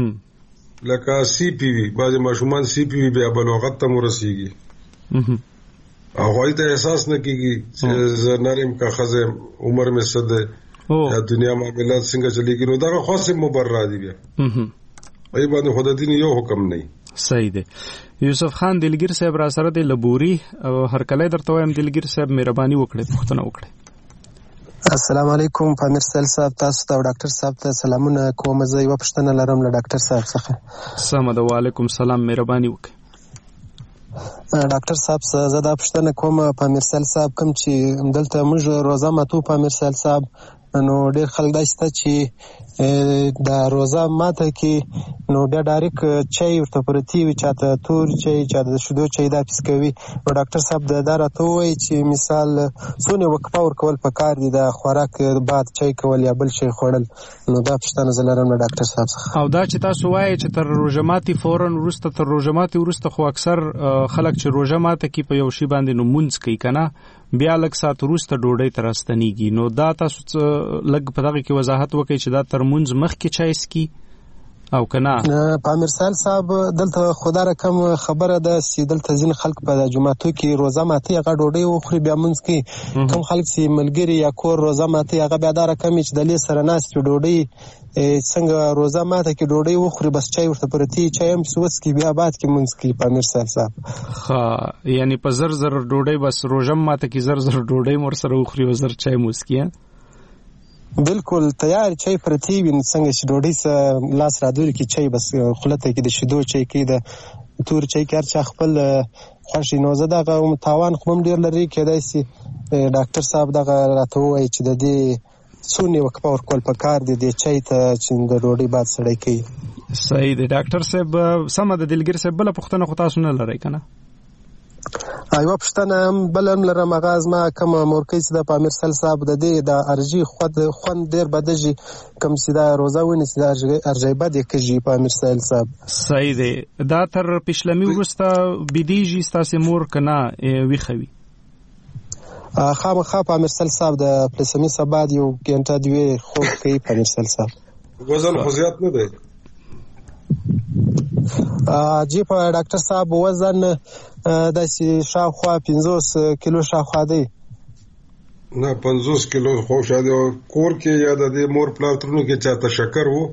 [SPEAKER 10] لکه سی پی وی بعض ماشومان سی پی وی بیا بلوغت ته ورسیږي او هغه ته احساس نه کیږي چې زنارم کا خزه عمر میں صد یا دنیا معاملات څنګه چلیږي نو دا خاصه مبرر دي بیا ای باندې خدای دې یو حکم نه
[SPEAKER 1] صحیح دی یوسف خان دلګر صاحب را سره د لبوري او هر کله درته وایم دلګر صاحب مهرباني وکړئ پوښتنه وکړئ
[SPEAKER 11] السلام علیکم پامیر سیل صاحب تاسو ته ډاکټر صاحب ته سلامونه کوم زه یو پوښتنه لرم له ډاکټر صاحب څخه
[SPEAKER 1] سلام علیکم سلام مهرباني وکړئ
[SPEAKER 11] ډاکټر صاحب زه دا پوښتنه کوم پامیر سیل صاحب کوم چې دلته موږ روزه ماتو پامیر سیل صاحب نو ډېر خلک دا چې د روزه ماته کې نو بیا ډایرک چای ورته پرتی وي چاته تور چای چاته شیدو چای دا پس کوي او ډاکټر صاحب دا راته وایي چې مثال څونه وقفه ورکول پکار دي د خوراک بعد چای کول یا بل شی خوړل نو دا پښتنه زلرم له ډاکټر صاحب څخه
[SPEAKER 1] او دا چې تاسو وایي چې تر روزه ماتي فورن ورسته تر روزه ماتي ورسته خو اکثر خلک چې روزه ماته کې په یو شی باندې نو مونږ کوي کنه بیا لږ سات وروسته ډوډۍ ته راستنیږي نو دا تاسو لږ په دغه کې وضاحت وکړئ چې دا تر مونځ مخکې چای سکي او کنه
[SPEAKER 11] پامیر سال صاحب دلته خدا رقم خبره ده چې دلته ځین خلک په جمعاتو کې روزه ماتي هغه ډوډۍ وخوري بیا مونږ کې کوم خلک چې ملګری یا کور روزه ماتي هغه بیا دا رقم چې د لې سره ناس ډوډۍ څنګه روزه ماته کې ډوډۍ وخوري بس چای ورته پرتی چای هم سوس کې بیا بعد کې مونږ کې پامیر سال صاحب
[SPEAKER 1] ها یعنی په زر زر ډوډۍ بس روزه ماته کې زر زر ډوډۍ مور سره وخوري او زر چای موسکیه
[SPEAKER 11] بالکل تیار چای پرتی وین څنګه چې ډوډۍ سره لاس را دوړي کې چای بس خلته کې د شیدو چای کې د تور چای کې چا خپل خوشي نوزه دغه تاوان خو ډیر لري کېدای سي ډاکټر صاحب دغه راته وایي چې د دې څونه وقفه ورکول پکار دي د چای ته چې د ډوډۍ بعد سړی کوي
[SPEAKER 1] صحیح دی ډاکټر صاحب سم د دلګر صاحب بل پښتنه خو تاسو نه لرئ کنه
[SPEAKER 11] ایو پښتنه بلم لرم غاز ما کوم مورکې چې د پامیر سل صاحب د دې د ارجی خوند ډیر بدجی کوم چې دا روزه ونی چې د ارجی بد کېږي پامیر سل صاحب
[SPEAKER 1] صحیح دی دا تر پښلمی ورسته بيدیږي ستاسو مور کنه وی خوي
[SPEAKER 11] خامخا پامیر سل صاحب د پلسمی سبا یو ګنټه دی خو کوي پامیر سل صاحب
[SPEAKER 10] وزن خو زیات نه دی
[SPEAKER 11] جی په ډاکټر صاحب وزن د شاوخوا 50 کیلو شاوخوا دی
[SPEAKER 10] نه 50 کیلو خو شاده کور کې یا د مور پلاترونو کې چاته شکر وو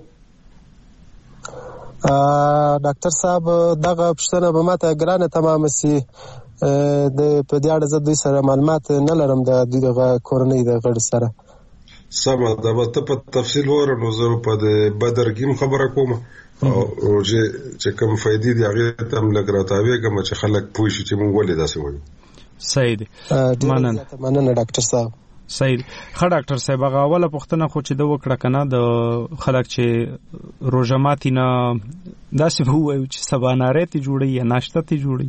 [SPEAKER 11] ډاکټر صاحب دغه پښتنه به ماته ګرانه تمام سي د په دې اړه زه د سره معلومات نه لرم د دغه کورنۍ د غړ سره
[SPEAKER 10] سمه دا به په تفصیل ورنو زه په بدر کې خبره کوم او چې کوم فائدې دی هغه تم لګراتاوي کوم چې خلک پوه شي چې مونږ ولې داسې وایو
[SPEAKER 1] صحیح دی
[SPEAKER 11] مننه ډاکټر صاحب
[SPEAKER 1] صحیح ښه ډاکټر صاحب هغه اوله پوښتنه خو چې د وکړه کنه د خلک چې روزه ماتي نه داسې وایو چې سباناره ته جوړي یا ناشته ته جوړي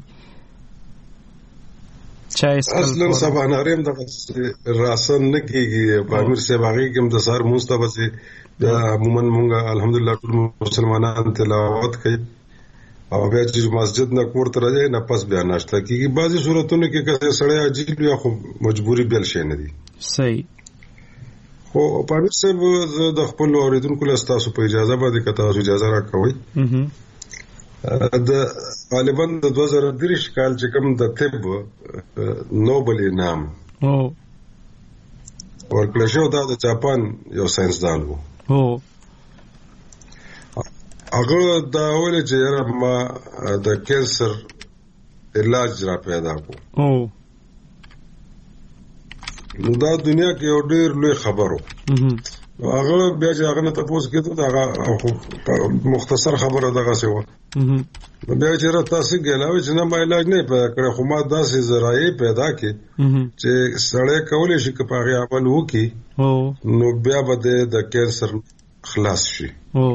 [SPEAKER 1] چای
[SPEAKER 10] اصلا سباناره هم د راسن نه کیږي پامیر صاحب هغه کوم د سار مستبسي دا عموما مونږه الحمدلله ټول مسلمانان تلاوت کوي او بیا چې مسجد نه کور ته راځي نه پس بیا ناشته کیږي بعضي صورتونو کې کله سړی عجیب یا خو مجبوری بل شي نه دي
[SPEAKER 1] صحیح
[SPEAKER 10] خو پامیر صاحب د خپل اوریدونکو له تاسو په اجازه باندې کته اجازه راکوي د غالبا د 2023 کال چې کوم د طب نوبل انعام ورکړل شو دا د جاپان یو ساينسدان وو هغه دا ولې چې ما د کینسر علاج را پیدا کو. نو دا دنیا کې یو ډېر لوی خبرو. هغه بیا چې هغه نه تاسو کېدو دا مختصر خبره دغه څه و. بیا چې را تاسو ګلاوي چې نه ما علاج نه پیدا کړ، خو ما داسې ذرایع پیدا کړې چې سړی کولای شي که په هغه عمل وکړي نو بیا به د کینسر خلاص شي.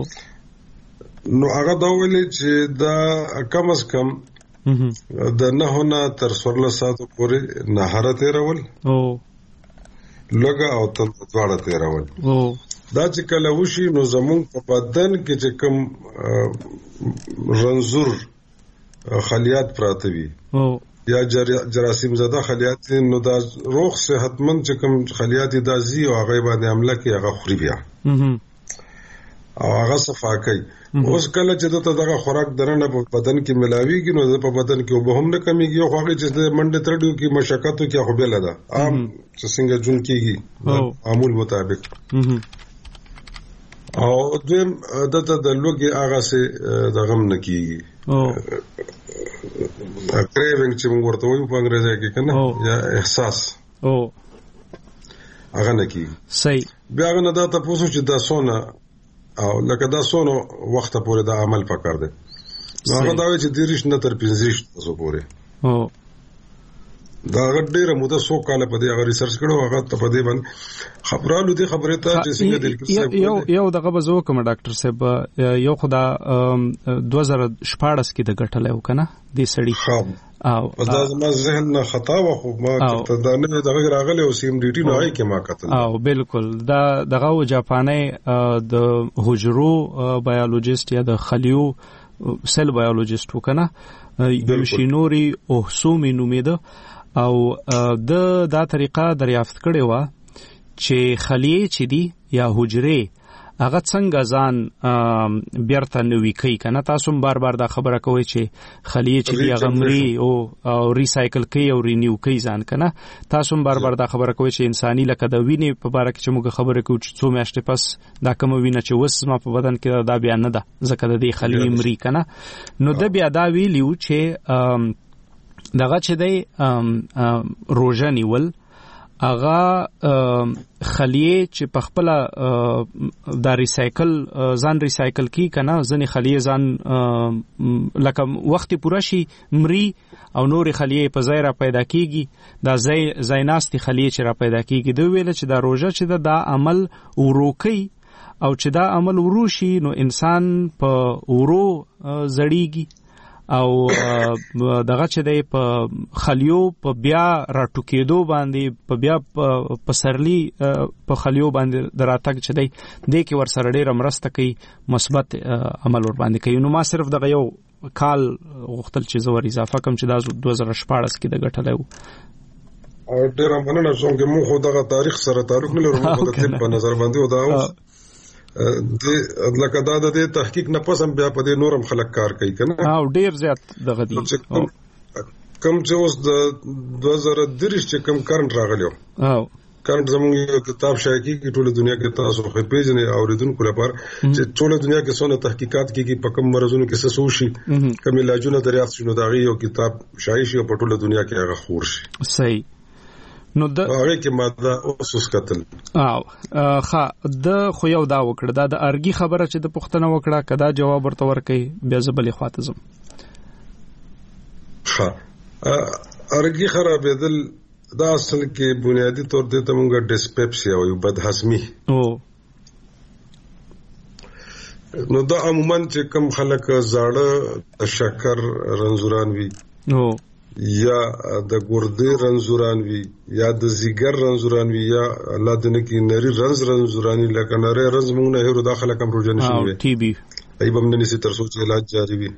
[SPEAKER 10] نو هغه دا ویلي چې دا کم از کم د 9 نه تر 16 ساعتو پورې نهاره تیرول لږه او تند دواړه تیرول. دا چې کله وشي نو زمونږ په بدن کې چې کوم رنځور خلیات پراته وي یا جراثیم زده خلیات نو دا روغ صحتمند چې کوم خلیات دا زی او هغه باندې عمله کوي، هغه خوري بیا او هغه صفا کوي. اوس کله چې دغه خوراک درنه په بدن کې ملاويږي نو په بدن کې وب هم نه کمیږي، خو هغه چې د منډه ترډیو کې مشقتو کې خو بل ده عام چې څنګه جون کېږي معمول مطابق. او دویم د لوګي هغه سه د غم نه کیږي کریوینګ چې موږ ورته وایو په انګریزي کې کنه یا احساس هغه نه کیږي.
[SPEAKER 1] صحیح.
[SPEAKER 10] بیا هغه نه دا تاسو چې دا سونه او لکه دا سونه وخت پورې دا عمل پکار دی. هغه دا چې دیرش نه تر 15 تاسو پورې دا ډیره موده 100 کال په دې هغه ریسرچ کړو، هغه ته په دې باندې خبرالو دي خبره ته چې څنګه دل کې
[SPEAKER 1] یو دغه بزو کوم ډاکټر صاحب یو خدا 2014 کې د غټل یو کنه دې سړی
[SPEAKER 10] او دا زما ذهن نه خطا و، خو ما ته دا نه دغه راغلی او سیم ډی ټی نه آی کې ما کتل.
[SPEAKER 1] او بالکل دا دغه جاپاني د حجرو بایولوژیست یا د خلیو سیل بایولوژیست وکنه یوشینوري اوهسومی نومیده او دا طریقه دریافت کړي و چې خلیه چې دی یا حجره هغه څنګه ځان بیرته نوې کوي کنه. تاسو بار بار دا خبره کوي چې خلیه چې دی هغه مري او ریسایکل کوي او رینیو کوي ځان کنه. تاسو بار بار دا خبره کوي چې انساني لکه د وینې په اړه چې موږ خبره کوو چې 2 میاشتې پس دا کوم وینه چې وس ما په بدن کې دا بیا نه ده ځکه د دې خلیه مري کنه. نو د بیا دا ویلیو چې دغه چې دی روزه نیول هغه خلیه چې په خپل دا ریسایکل ځان ریسایکل کی کنه ځنې خلیه ځان لکه وخت پوره شي مري او نور خلیه په ځای را پیدا کیږي، دا زایناستي خلیه چې را پیدا کیږي. دوی ویل چې دا روزه چې دا عمل وروکي او چې دا عمل وروشي نو انسان په ورو زړیږي او دغه چې دی په خلیو په بیا راټوکېدو باندې په بیا په سرلی په خلیو باندې دراتک چې دی د کې ور سره ډېر مرسته کوي، مثبت عمل ور باندې کوي. نو ما صرف دغه یو کال غوښتل چې زور اضافه کوم چې دا 2014 کې د غټلې وو.
[SPEAKER 10] او ډېر مننه څنګه مو خو دغه تاریخ سره تعلق نه لرم، خو د طب په نظر باندې و دا اوس لکه دا د تحقیق نه پسم بیا په دې نورم خلک کار کوي کنه.
[SPEAKER 1] او ډیر زیات دغه دي
[SPEAKER 10] کم چې اوس د 2013 چې کم کرنٹ راغلیو او کرنٹ زموږ یو کتاب شایع کیږي ټول دنیا کې تاسو خو پیژنې اوریدونکو لپاره چې ټول دنیا کې څونه تحقیقات کیږي په کوم مرزونو کې څه سوشي کوم علاجونه دریافت شنو دا یو کتاب شایع شي په ټول دنیا کې هغه خور شي.
[SPEAKER 1] صحیح. نو د
[SPEAKER 10] هغه کې ماده اوسوس قتل
[SPEAKER 1] او د خو یو دا وکړه دا د ارګي خبره چې د پښتنه وکړه کدا جواب ورته ورکړي بیا زبلې خاطزم
[SPEAKER 10] ارګي خرابېدل دا اصل کې بنیادی طور ته موږ ډیسپپسیا وایو بدهضمي. نو دا عموما چې کم خلک زاړه شکر رنځوران وي یا د ګردې رنځوران وي یا د زیګر رنځوران وي یا الله دې نه کې نری رنځورانی لکه نری رنځ موږ نه هرو داخله کم روزنه شوی
[SPEAKER 1] ټي بي
[SPEAKER 10] ایبم نه نسی تر سوچ علاج جاری وي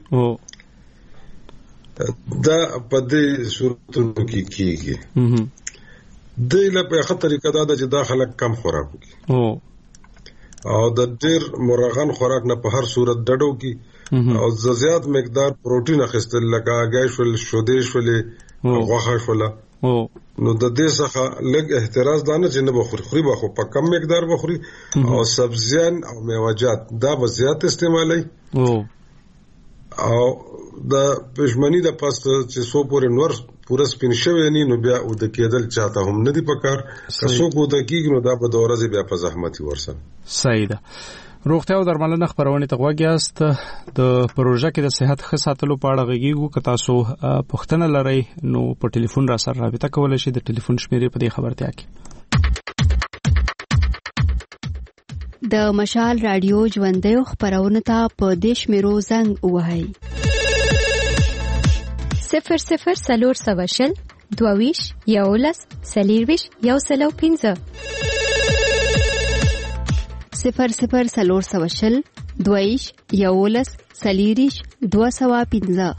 [SPEAKER 10] دا په دې صورتونو کې کیږي. د لپاره خطر کې دا چې داخله کم خوراک وکړي او د ډېر مرغان خوراک نه په هر صورت ډډو کې او زیات مقدار پروتین اخیستل لکه هګۍ شول شودې شولې غوښه شوله نو د دې څخه لږ احتراز دانه چې نه بخوري خو په کم مقدار بخوري او سبزیان او میوه‌جات دا به زیات استعمالي او د پښمنی د پاس چې سو پورې نور پورا سپین شوی نه نو بیا د کېدل چاته هم نه دی پکار کسو کو د کیږي نو دا په دورزه بیا په زحمت ورسن.
[SPEAKER 1] صحیح ده. روغتیا او درملنه خبرونه ته غواګیاست د پروژه کې د صحت ښه ساتلو په اړه غږیږو که تاسو پوښتنه لرئ نو په ټلیفون را سره رابطه کولای شئ. د ټلیفون شمیرې په دې خبرتیا کې
[SPEAKER 6] د مشال رادیو ژوندۍ خبرونه ته په دیش میرو زنګ وهاي
[SPEAKER 9] 00 سلور سواشل دوویش یولس سلیرویش یوسلو 15
[SPEAKER 6] 00 سلور سواشل دویش یولس سلیریش 215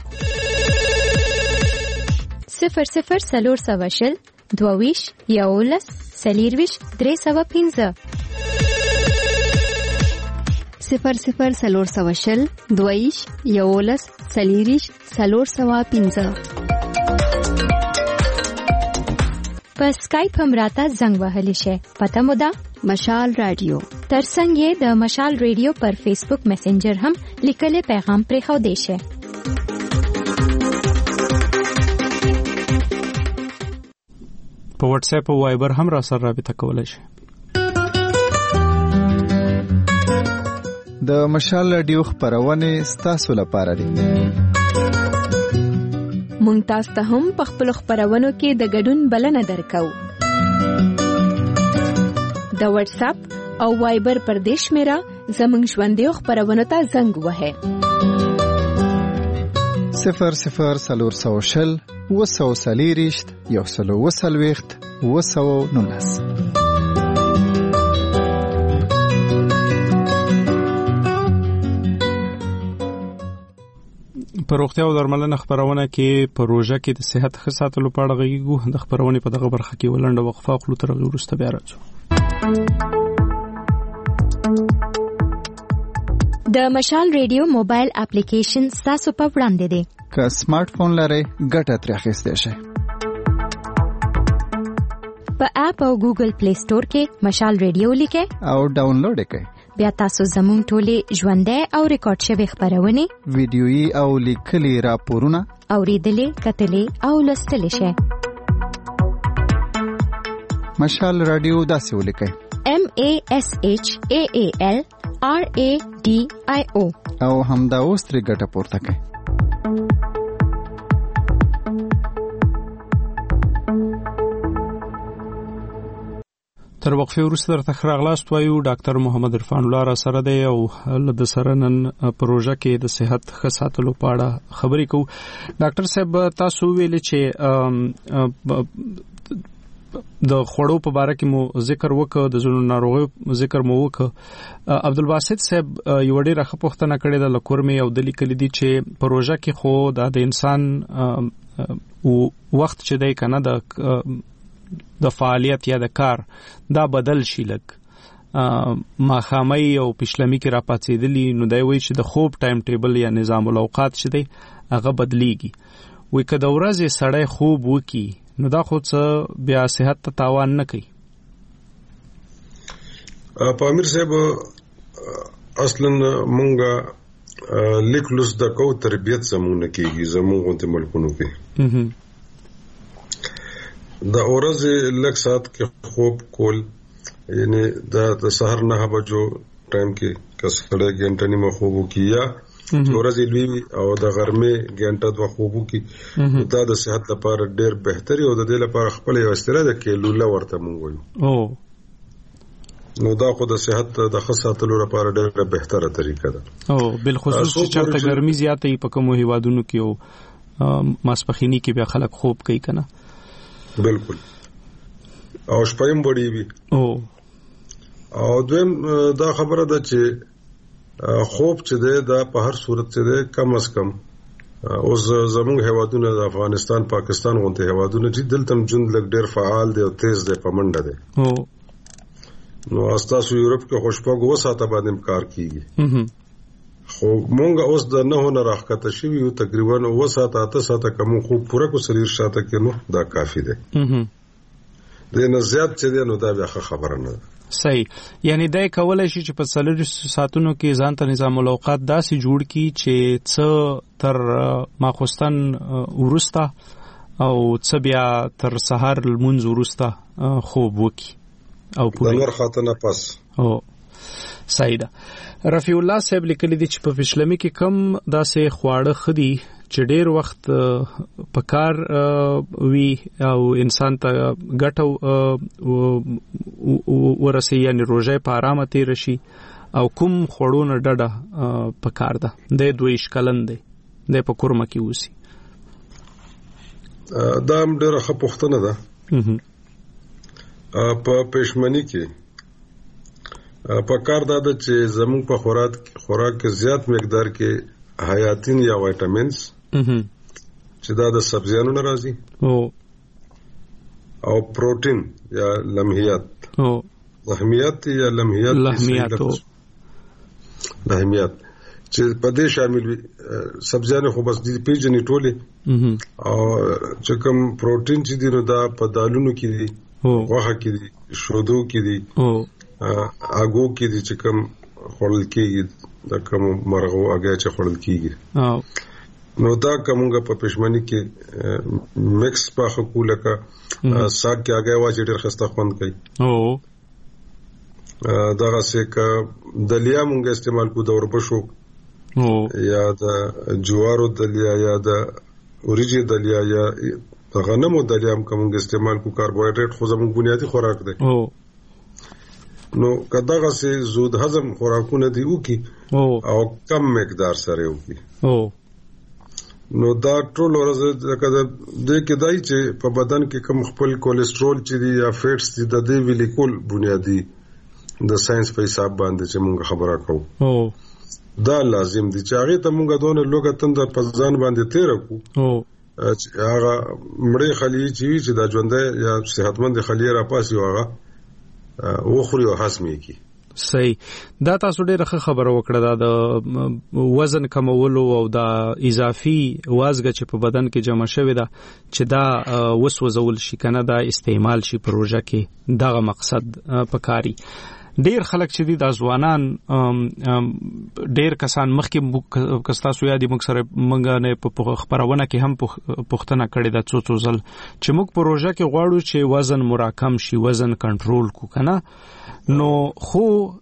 [SPEAKER 9] 00 سلور سواشل دوویش یولس سلیرویش 315
[SPEAKER 6] 00 سلور سواشل دویش یولس سلیریش 315
[SPEAKER 9] په سکایپ هم راته زنګ وهلی شي. پته مو ده
[SPEAKER 6] مشال رادیو.
[SPEAKER 9] ترڅنګ یې د مشال رادیو پر فیسبوک میسنجر هم لیکل پیغام پرې خو دی شي.
[SPEAKER 1] په واتس اپ او وایبر هم را سره رابطه کولای شي.
[SPEAKER 8] د مشال رادیو خبرونه ستاسو لپاره دي.
[SPEAKER 7] مونږ تاسو ته هم په خپل خبرونو کې د ګډون بلنه درکو. د واتس اپ او وایبر پر دیش میرا زمنګ ژوندۍ خبرونه ته زنګ وهه
[SPEAKER 8] 00 سلور سواشل وسو سلیریشت یوسلو وسلويخت وسو نونس.
[SPEAKER 1] په روغتیا او درملنه خبرونه کې پروژه کې د صحت ښه ساتلو په اړه غږیږو. د خبرونه په دغه برخه کې ولنډه وقفه خپل تر وروسته بیا راځو.
[SPEAKER 9] د مشال رادیو موبایل اپلیکیشن تاسو په وړاندې دی.
[SPEAKER 8] که سمارټ فون لرئ ګټه ترې اخیستی شئ.
[SPEAKER 9] په اپ او ګوګل پلی سٹور کې مشال رادیو لیکئ
[SPEAKER 8] او ډاونلوډ یې کړئ.
[SPEAKER 9] بیا تاسو زموږ ټولې ژوندۍ او ریکارډ شوی خبرونه
[SPEAKER 8] ویډیويي او لیکلي راپورونه
[SPEAKER 9] اوریدلې کتلې او لوستلې شئ.
[SPEAKER 8] مشال رادیو داسې ولیکئ
[SPEAKER 9] MASHAALRADIO
[SPEAKER 8] او همدا اوس ترې ګټه پورته کړئ.
[SPEAKER 1] تر وقفه وروسته درته خراغلاست وایو. ډاکټر محمد عرفان الله را سره دی او د سره نن پروژه کې د صحت ښه ساتلو په اړه خبرې کوو. ډاکټر صاحب تاسو ویل چې د خوړو په اړه کې مو ذکر وکړ، د زړه ناروغیو ذکر مو وکړ. عبدالباسط صاحب یو ډېر ښه پوښتنه کړې ده لکورمې او د لیکل دي چې پروژه کې خو د انسان وخت چې دی کنه د فعالیت یا د کار دا بدل شي. لګ ماخامي او پښلمي کې را پاتېدلی نو دی وایي چې د خوب ټایم ټیبل یا نظام الاوقات چې دی هغه بدلیږي. وای که د ورځې سړی خوب وکي نو دا خو څه بیا صحت ته تاوان نه کوي؟
[SPEAKER 10] پامیر صاحب اصلا مونږه لیکلوس د کو تربیت زموږ نه کیږي زموږ غونډه ملکونو کې. د ورځې لږ ساعت کې خوب کول یعنی د سحر 9 بجو ټایم کې کسړې غنټه نیمه خوب کیا ورځې لوي او د غرمه غنټه د خوب کی دا د صحت لپاره ډېر بهتري او د دې لپاره خپل یو استراحت کې لوله ورته مونږ وایو. نو دا خو د صحت د خاصاتلو لپاره ډېره بهتره طریقه ده.
[SPEAKER 1] بالخصوص چې چرته ګرمي زیاته په کومو هیوادونو کې او ماسپخینی کې بیا خلک خوب کوي کنه.
[SPEAKER 10] بالکل او شپایم بڑی وی او دویم دا خبره ده چې خوب چې ده دا په هر صورت چې ده کم از کم اوس زموږ هیوادونه د افغانستان پاکستان غونډه هیوادونه چې دلته ژوند لګ ډیر فعال دي او تیز دي په منډه دي. نو استاسو یورپ کې خوشپاګو وساته باندې کار کیږي. خو مونږ اوس د نه هنر راخته شوی یو تقریبا وساته اته ساته کوم خوب پوره کو سریر شاته کې نو دا کافی ده. د نه زیات چې ده نو دا بیا خبره نه.
[SPEAKER 1] صحیح. یعنی دای کولای شي چې په 40 ساعتونو کې ځان ته نظام الاوقات داسې جوړ کړي چې څه تر ماخوستن ورسته او څه بیا تر سحر لمونځ ورسته خوب وکي او
[SPEAKER 10] په نور خاطر نه پس.
[SPEAKER 1] او صحیح ده. رفیع الله صاحب لیکلی دی چې په پښلمی کې کم داسې خواړه خدي چې ډیر وخت په کار وی او انسان ته ګټو ورسي، یعنی روزه په آرامه تیر شي، او کوم خورونه ډډه په کار ده. د 22 کلن دی د په کورمه کې وسی.
[SPEAKER 10] دا هم ډیره ښه پوښتنه ده. په پښمنی کې په کار ده چې زموږ په خوراک کې زیات مقدار کې حیاتین یا وایټامینز چې دا د سبزیانو نه راځي او پروتین یا لمحیات یا لمحیات چې په دې شامل وي. سبزیانو خو بس دې پیژنې ټولې، او چې کوم پروتین چې دی نو دا په دالونو کې دی، غوښه کې دی، شودو کې دی، اګو کې دی چې کوم خوړل کېږي، دا کوم مرغو اګه چې خوړل کېږي. نو دا کومه په پښمنی کې مکس په خکوله کا ساګ کې اګه واجی ډېر خسته خوند کوي. دا غسه کا دلیا مونږ استعمال کو د وربشو یا د جوارو دلیا یا د اوریجی دلیا یا د غنمو دلیا کوم استعمال کو کاربوهایډریټ خو زموږ بنیادی خوراک دی. نو کداغه سه زود هضم خوراکونه دی وکي او کم مقدار سره وکي. نو دا ټول ورځ د دې کې دای چې په بدن کې کم خپل کولیسټرول چې دی یا فیټس دی د دې ویلیکول بنیادی د ساينس په حساب باندې چې موږ خبره کوو دا لازم دي چې هغه ته موږ دونه لوګه تند په ځان باندې تیر کو هغه مړې خلی چې دا ژوندې یا صحتمند خلی را پاسي هغه وخوري او هضمي کی.
[SPEAKER 1] صحیح. دا تاسو ډیره خبره وکړه دا د وزن کمولو او دا اضافي وازګه چې په بدن کې جمع شوی دا چې دا وسوځول شي کنه دا استعمال شي پروژه کې دغه مقصد پکاري. ډیر خلک چې دي د ځوانان ډیر کسان مخکې کستاسو یادي موږ سره موږ نه په خبرونه کې هم پوښتنه کړې ده څو ځل چې موږ پروژه کې غواړو چې وزن مراکم شي، وزن کنټرول کو کنه. نو خو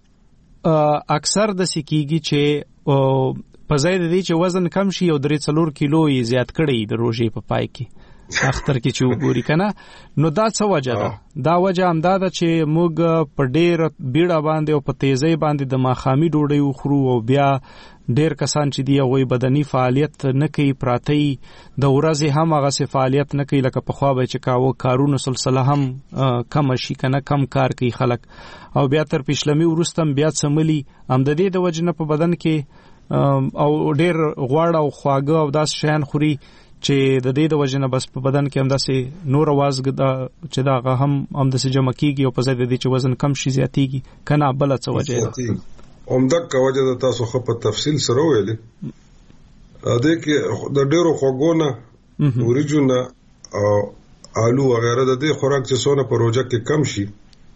[SPEAKER 1] اکثر د سکیږي چې په ځای د دې چې وزن کم شي او 3-4 کیلو یې زیات کړي د روزې په پای کې اختر کې چې وګوري کنه. نو دا څه وجه ده؟ دا وجه هم دا ده چې موږ په ډېر بیړه باندې او په تیزی باندې د ماخامي ډوډۍ وخورو او بیا ډېر کسان چې دی هغه بدني فعالیت نه کوي، پراتی د ورځې هم هغه څه فعالیت نه کوي لکه په خوا به چې کاوه کارونه سلسله هم کم شي کنه، کم کار کوي خلک او بیا تر پښلمي ورستم بیا سملي هم د دې د وجه نه په بدن کې او ډېر غواړه او خواږه او داس شیان خوري چې د دې د وجه نه بس په بدن کې هم داسې نور وازګه چې دا هم داسې جمع کیږي او په ځای د دې چې وزن کم شي زیاتیږي کنه. بل څه وجه ده؟
[SPEAKER 10] عمدک وجه د تاسو خو په تفصیل سره ویلې دا کې د ډېرو خوګونه اوریجنه او آلو وغیرہ د دې خوراک چې سونه په روزه کې کم شي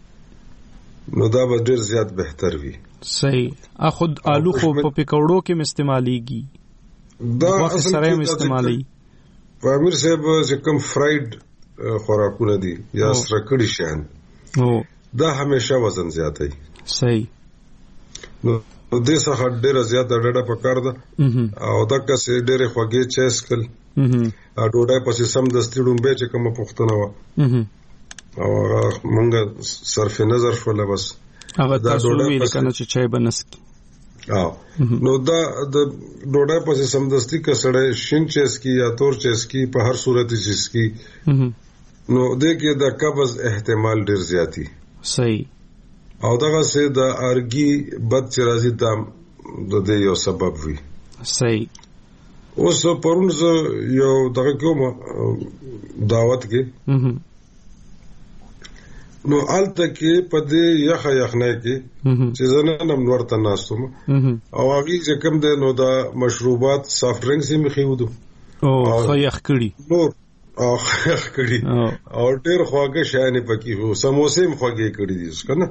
[SPEAKER 10] نو دا به ډېر زیات بهتر وي.
[SPEAKER 1] صحیح. خود آلو خو په پکوړو کې استعماليږي،
[SPEAKER 10] دا اصل کې استعمالي امیر صاحب چې کوم فرایډ خوراکونه دي یا سره کړي شان دا همیشه وزن زیاتوي.
[SPEAKER 1] صحیح.
[SPEAKER 10] نو دې څخه ډېر زیات ډډه پکار ده او دا کسې ډېر خوږې چسکل ډوډۍ پسې سم دستي ډومبه چې کوم پښتنه و او مونږ صرف نظر شول بس
[SPEAKER 1] هغه تاسو ویل کنه چې چای بنسکی
[SPEAKER 10] نو دا د ډوډۍ پسې سم دستي کسړې شین چسکی یا تور چسکی په هر صورت چسکی نو دې کې د قبض احتمال ډېر زیاتی.
[SPEAKER 1] صحیح.
[SPEAKER 10] او دغه سه د ارګي بد چې راځي د دې یو سبب وي.
[SPEAKER 1] صحیح.
[SPEAKER 10] اوس پرون زه یو دغه کوم دعوت کې نو الته کې په دې یخنه کې چې زنه نم ورته ناستم او هغه چې کوم د نو دا مشروبات سافټ ډرینګ سي مخې ودو
[SPEAKER 1] او خو یخ کړي
[SPEAKER 10] او خخ کړي او ډېر خواږه شایانې پکې وو سموسې هم خواږه کړي دي کنه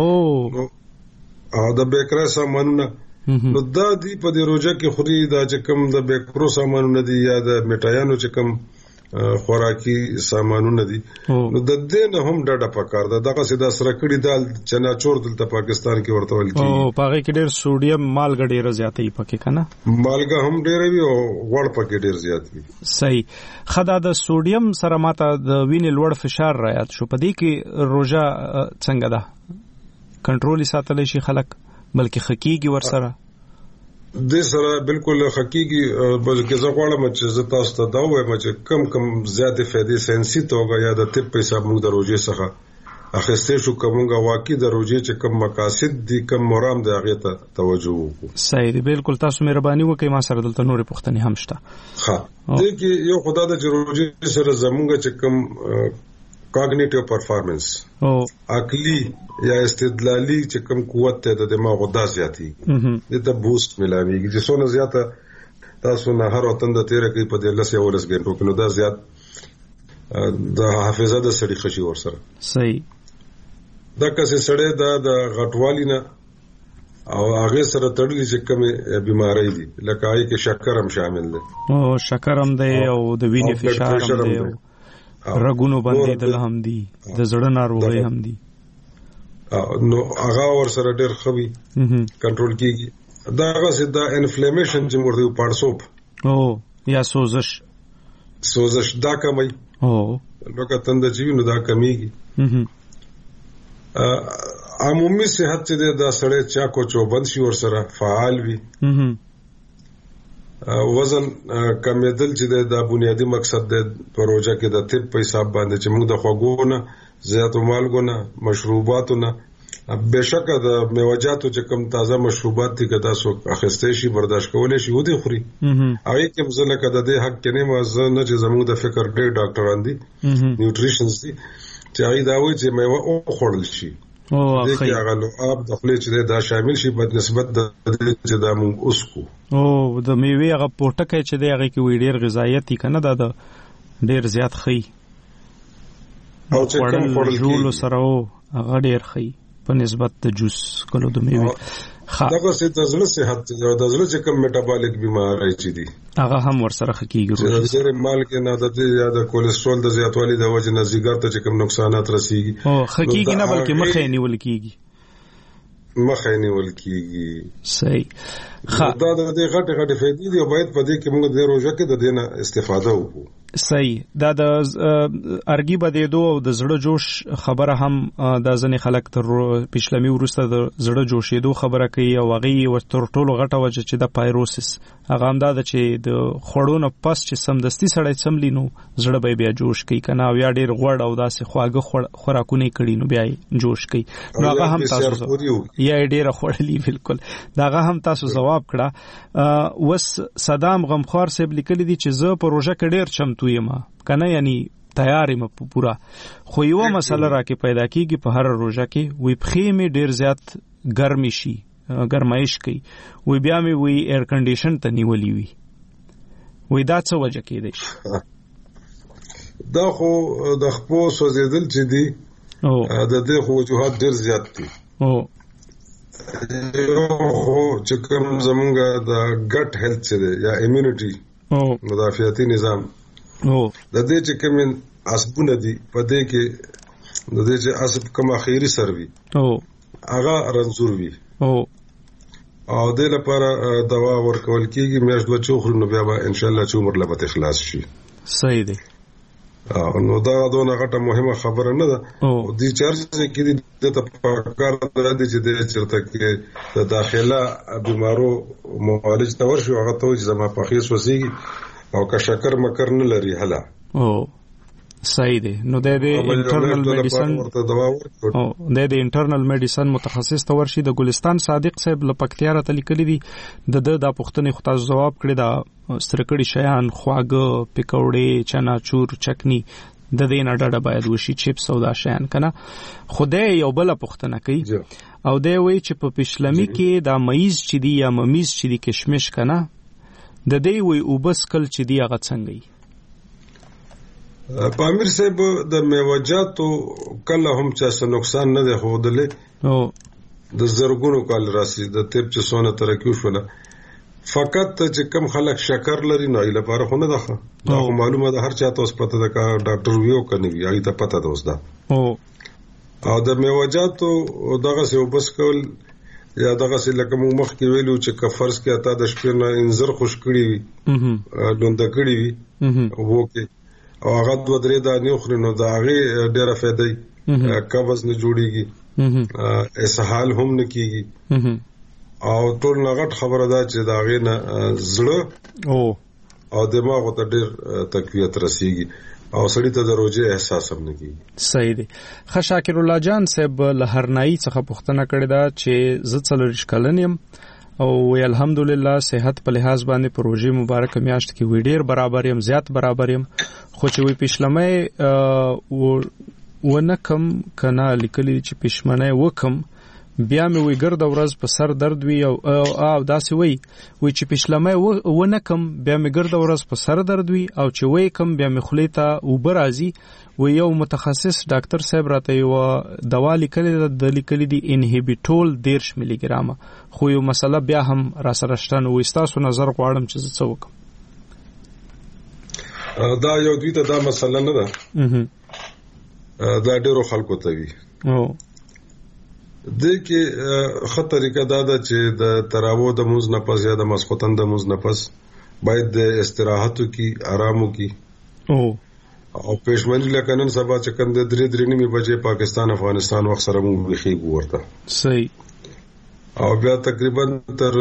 [SPEAKER 10] او د بیکرا سامانونه نو دا دی په دې روزه کې خوري دا چې کوم د بیکرو سامانونه دي یا د میټایانو چې کوم خوراکي سامانونه دي نو د دې نه هم ډډه پکار ده دغه سیده سره کړي دال چناچور دلته پاکستان کې ورته ول کیږي
[SPEAKER 1] او پاره کې ډېر سوډیم مالګه ډېر زیاتې پکې کنه
[SPEAKER 10] مالګه هم ډېر وي او غوړ پکې ډېر زیات وي
[SPEAKER 1] صحیح خدا د سوډیم سره ماته د وینې لوړ فشار رايات شو پدې کې روزه څنګه ده کنټرول ساتل شي خلک بلکې خکېږي ور سره
[SPEAKER 10] د سره بالکل حقيقي بلکې زه غواړم چې زه تاسو ته دا وایم چې کم زیاتې فائدې ساينسي توګه یا د طب په حساب موږ د روزې څخه اخیستې شو کومه واقعي د روزې چې کم مقاصد دي کم مرام د هغه ته توجه وکړو
[SPEAKER 1] صحیح دی بالکل تاسو مهرباني وکړئ ما سره دلته نورې پوښتنې هم شته
[SPEAKER 10] ها دې کې یو خدای د روزې سره زموږ چې کم cognitive performance او عقلی یا استدلالی چې کوم قوت ته د دماغ غدا زیاتی د بوست ملاويږي چې څونه زیاته تاسو نه هر وطن د تیر کې په 10 یا 12 غنټو کې نو دا زیات د حافظه د سړي خشي ور سره
[SPEAKER 1] صحیح
[SPEAKER 10] دا کسه سړی د غټوالی نه او هغه سره تړلې چې کومه بیماری دي لکه آی کې شکر هم شامل دي
[SPEAKER 1] او شکر هم دی او د وینې فشار هم دی رګونو باندې د هم دي د زړه ناروغي هم دي
[SPEAKER 10] نو هغه ور سره ډېر خوي کنټرول کیږي دا هغه سیده انفلیمیشن چې مرده پړسوب
[SPEAKER 1] او یا سوزش
[SPEAKER 10] دا کمي
[SPEAKER 1] او
[SPEAKER 10] لکه تند جیو نو دا کمیږي عمومي صحت چې دا سړی چا کو چوبند شي ور سره فعال وي وزن کمیدل چې دا بنیادی مقصد د پروژه کې د طب په حساب باندې چې موږ د خوګونه زیاتو مالګونه مشروباتونه بهشکه د میوجاتو چې کم تازه مشروبات دي که تاسو اخیستې شي برداشت کولای شي ودی خوري هغه کې مزله کده د حق کې نه مزه نه چې زموږ د فکر ډېر ډاکټران دي نیوټریشنز دي چې هغه دا وایي چې میوه او خورل شي او اخی هغه لو اب د خپل چې دا شامل شي په نسبت د چې دا موږ اوس کو
[SPEAKER 1] او د میوه هغه پورټکه چې دی هغه کې وی ډېر غذایت کنه دا ډېر زیات خي
[SPEAKER 10] او چې کوم خورل
[SPEAKER 1] جوړ سره هغه ډېر خي په نسبت د جوس کولو د میوه
[SPEAKER 10] دغه څه د زړه صحت او د زړه چې کوم میټابولیک بیماری چې دي
[SPEAKER 1] هغه هم ورسره خکېږي
[SPEAKER 10] د ډېر مال کې نه د کولیسټرول د زیاتوالي د وجه نه زیګر ته چې کوم نقصانات رسیږي
[SPEAKER 1] او خکېږي نه بلکې مخې نیول کیږي صحیح
[SPEAKER 10] دا د غټه فائدې دي او باید په دې کې موږ د روزه کې د دینه استفاده وکړو
[SPEAKER 1] صحیح دا د ارګي بده دو او د زړه جوش خبره هم د ځنې خلک تر پښلمي ورسته د زړه جوشېدو خبره کوي او هغه ورتر ټولو غټه وجه چې د پایروسس هغه هم دا چې د خړونو پس چې سمدستي سړی سملینو زړه به بیا جوش کوي کنه او یا ډیر غوړ او داسې خواږه خوراکونه کړي نو بیا جوش کوي نو هغه هم تاسو یا ډیر خړلې بالکل داغه هم تاسو جواب کړه وس صدام غمخوار صاحب لیکلي دي چې زه په روزه کې ډیر چمتو یم کنه یعنی تیاری م پورا خو یو مسله راکې پیدا کیږي په هر روزه کې وی پخې می ډیر زیات ګرمي شي ګرمایش کوي وی بیا می وی ایر کنډیشن ته نیولې وی وی دا څه وجه کېدی
[SPEAKER 10] دا خو د خپل سوزیدل چې دی او د دې خو وجوهات ډیر زیات دي او چې کوم زمونږ د ګټ هیلث چې دی یا ایمونټي او مدافعتي نظام او د دې چې کوم اسبونه دي په دې کې د دې چې اسب کوم اخیری سروي او هغه رنځور وي او د لپاره دوا ورکول کیږي مېش دوه چوخر نو بیا ان شاء الله چې عمر لپاره اخلاص شي
[SPEAKER 1] صحیح دی
[SPEAKER 10] نو دا دونه غټه مهمه خبره نه ده او دې چارج کې د تفکر د دې چې د چرته کې د داخله بیمارو معالج تور شو هغه ته چې زما په خیس وسیږي او که شکر مکر نه لري هلا
[SPEAKER 1] او صحیح دی نو د انټرنل میډیسن او د انټرنل میډیسن متخصص تور شي د ګلستان صادق صاحب لپکتیا را تلیکلی دي د پښتنې خطا جواب کړی دا سترکړی شیان خواږه پکوړې چناچور چکنی د دې نه ډډه باید وشي چپس او دا شیان کنه خدای یو بل پښتنه کوي او دی وی چې په پښلمی کې دا مېز چې دی یا ممیز چې دی کشمش کنه د دې وی وبس کل چې دی هغه څنګه
[SPEAKER 10] پامیر صاحب د میوجاتو کله هم چا نقصان نه دی خوده د زرګونو کال راسي د طب چې سونه ترقی وشوله فقط چې کم خلک شکر لري نو ایله لپاره خو نه ده دا معلومه ده هر چاته اوس پته ده کا ډاکټر ویو کني وی هغه ته پته ده اوس ده او د میوجاتو دغه څه وبس کول یا دغه څه لکه مو مخ کې ویلو چې کفرس کې اته د شپې نه انځر خوش کړی وي لوند کړی وي وکي او هغه دوه درې دانې خوري نو دا هغه ډیره فائدې قبض نه جوړیږي اسهال هم نه کیږي او ټول نغټ خبره ده چې دا غي نه زړه او دماغ ته ډېر تقویت رسیږي او سړی ته د روزه احساس هم نه کیږي.
[SPEAKER 1] صحیح دی. خشاکر الله جان صاحب لهرنای څخه پوښتنه کړې ده چې زه څلور کلنیم او الحمدلله صحت په لحاظ باندې پروژې مبارک میاشت کې وی ډیر برابر يم زیات برابر يم خو چې وی پښلمې ونکم کنا لیکلي چې پښمنه وکم بیا مې وی ګرد ورځ په سر درد وی او داسې وی چې پښلمې ونکم بیا مې ګرد ورځ په سر درد وی او چې وی کم بیا مې خلیته وبرازي و یو متخصص ډاکټر صاحب راته یو دوا لیکلي دی انهبیټول 10 ملي ګرام خو یو مسله بیا هم را سره شته نو تاسو نظر غواړم چې څه وکم.
[SPEAKER 10] دا یو دوی ته دا مسله نه ده دا ډیرو خلکو ته وی د کې خطر طریقه دا ده چې د تراوو د موز نه پس یا د مسخوتن د موز نه پس باید د استراحت کی آرامو کی او پېشمنی لکنن سبا چې کوم د 3:30 بجې پاکستان افغانستان وخت سره مو بخي ورته صحیح او بیا تقریبا تر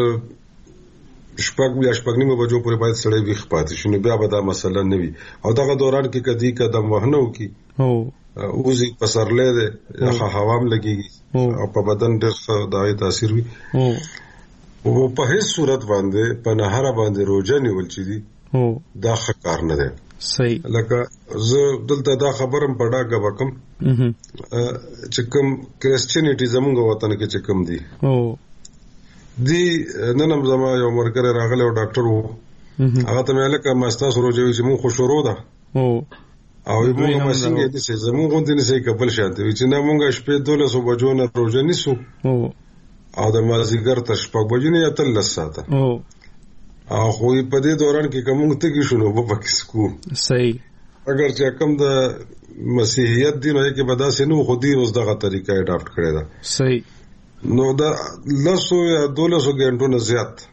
[SPEAKER 10] شپږ نیمه بجو پورې باید سړی ویښ پاتې شي نو بیا به دا مسله نه وي او دغه دوران کې کدی قدم وهنو کی اوزي پسرلې ده یا هوام لګيږي او په بدن ډېر دای تاثیر وي او په هیڅ صورت باندې په نهاره باندې روزه نیول چي دي دا ښکار نه ده.
[SPEAKER 1] صحیح.
[SPEAKER 10] لکه زه دلته دا خبرم پډاګه وکم چې کوم کرسچینټی زموږ وطن کې چې کوم دي دی نن زما یو مرګره راغله او ډاکټر وو هغه ته مې لکه ماستا سروجوي چې مون خوشورو ده او موږ ماشینګه دي چې زموږ غونډې نه سي کبل شانته وي چې نه مونږ شپې 12 بجو نه روزه نیسو او د مازیګر تر شپږ بجو نه تل لساته او خو په دې دوران کې کوم ته کې شنو په پاکستان
[SPEAKER 1] صحیح
[SPEAKER 10] اگر چې کوم د مسیحیت دین هغه کې بدا سينو خو دې اوس دغه طریقه اډاپټ کړی دا صحیح نو دا لسو یا 12 غنټو نه زیات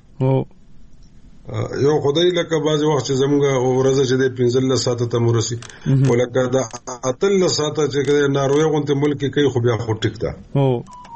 [SPEAKER 10] یو خدای لکه بعض وخت چې زموږ ورځ چې د 15 ساعته ته مرسي ولکه دا اتل ساعته چې ناروې غونته ملک کې کوي خو بیا خو ټیک ده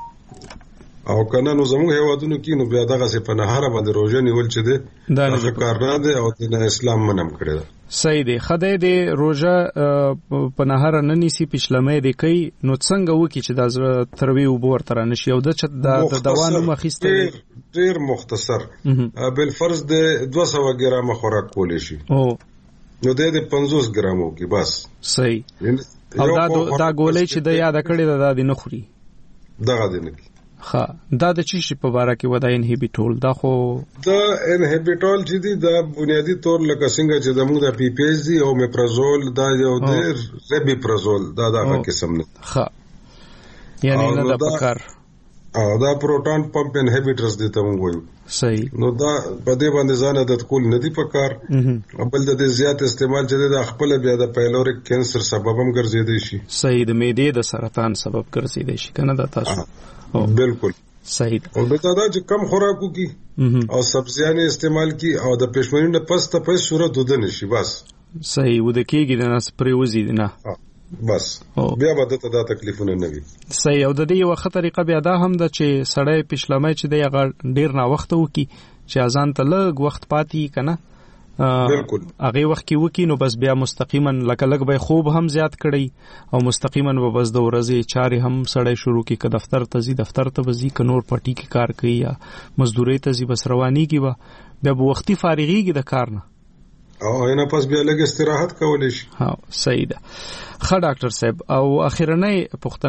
[SPEAKER 10] او کنه نو زموږ هیوادونو کې نو بیا دغه څه په نهاره باندې روزه نیول چې ده دا کار نه دی او د اسلام منم کړی ده.
[SPEAKER 1] صحیح دی. خدای دې روزه په نهاره نه نیسی پښلمې دی کوي نو څنګه وکی چې د تروی وبور تر نشي او د دوانو مخېسته
[SPEAKER 10] ډیر مختصر بل فرض د 200 ګرام خوراک کولې شي نو د 50 ګرامو کې بس.
[SPEAKER 1] صحیح. او دا ګولې چې د یاد کړی دا د نه خوري
[SPEAKER 10] دغه د نه
[SPEAKER 1] ها دا د چی شي په باره کې ودا انهبیټول دا خو
[SPEAKER 10] دا انهبیټول چې دی دا بنیادی طور لکه څنګه چې زموږ د پی پی ایچ دی او میپرازول دا یو د ریبیپرازول دا قسم نه
[SPEAKER 1] ها یعنی نه د پکار
[SPEAKER 10] او دا پروټون پمپ انهبیټرز دي ته موږ وایو.
[SPEAKER 1] صحیح.
[SPEAKER 10] نو دا په دې باندې ځان د کول نه دی پکار بل د زیات استعمال چې د خپل بیا د پیلوریک کینسر سبب هم ګرځیدي شي.
[SPEAKER 1] صحیح. د معدې د سرطان سبب ګرځیدي شي کنه دا تاسو
[SPEAKER 10] بالکل
[SPEAKER 1] صحیح.
[SPEAKER 10] او دا چې کم خوراکو کی او سبزیانه استعمال کی او د پښمنۍ نه پس ته په صورت ود نه شي بس.
[SPEAKER 1] صحیح. ود کېږي د ناس پرې وزي نه
[SPEAKER 10] بس بیا به ته دا تکلیفونه نه وي.
[SPEAKER 1] صحیح. او د دې یو خطر طریقه بیا دا هم د چې سړی پښلمې چې د هغه ډیر نه وخت وکي چې اذان ته لږ وخت پاتې کنه
[SPEAKER 10] بالکل
[SPEAKER 1] هغه وخت کې وکی نو بس بیا مستقیما لکه به خوب هم زیات کړی او مستقیما به بس د ورځې چارې هم سړی شروع کی ک دفتر ته زی دفتر ته وزي ک نور پټی کې کار کوي یا مزدوري ته زی بس رواني کی بیا به وختي فارغيږي د کار نه
[SPEAKER 10] او اینه پس بیا لږ استراحت کولای شي.
[SPEAKER 1] ها صحیح ده. ښه ډاکټر صاحب او اخیرنۍ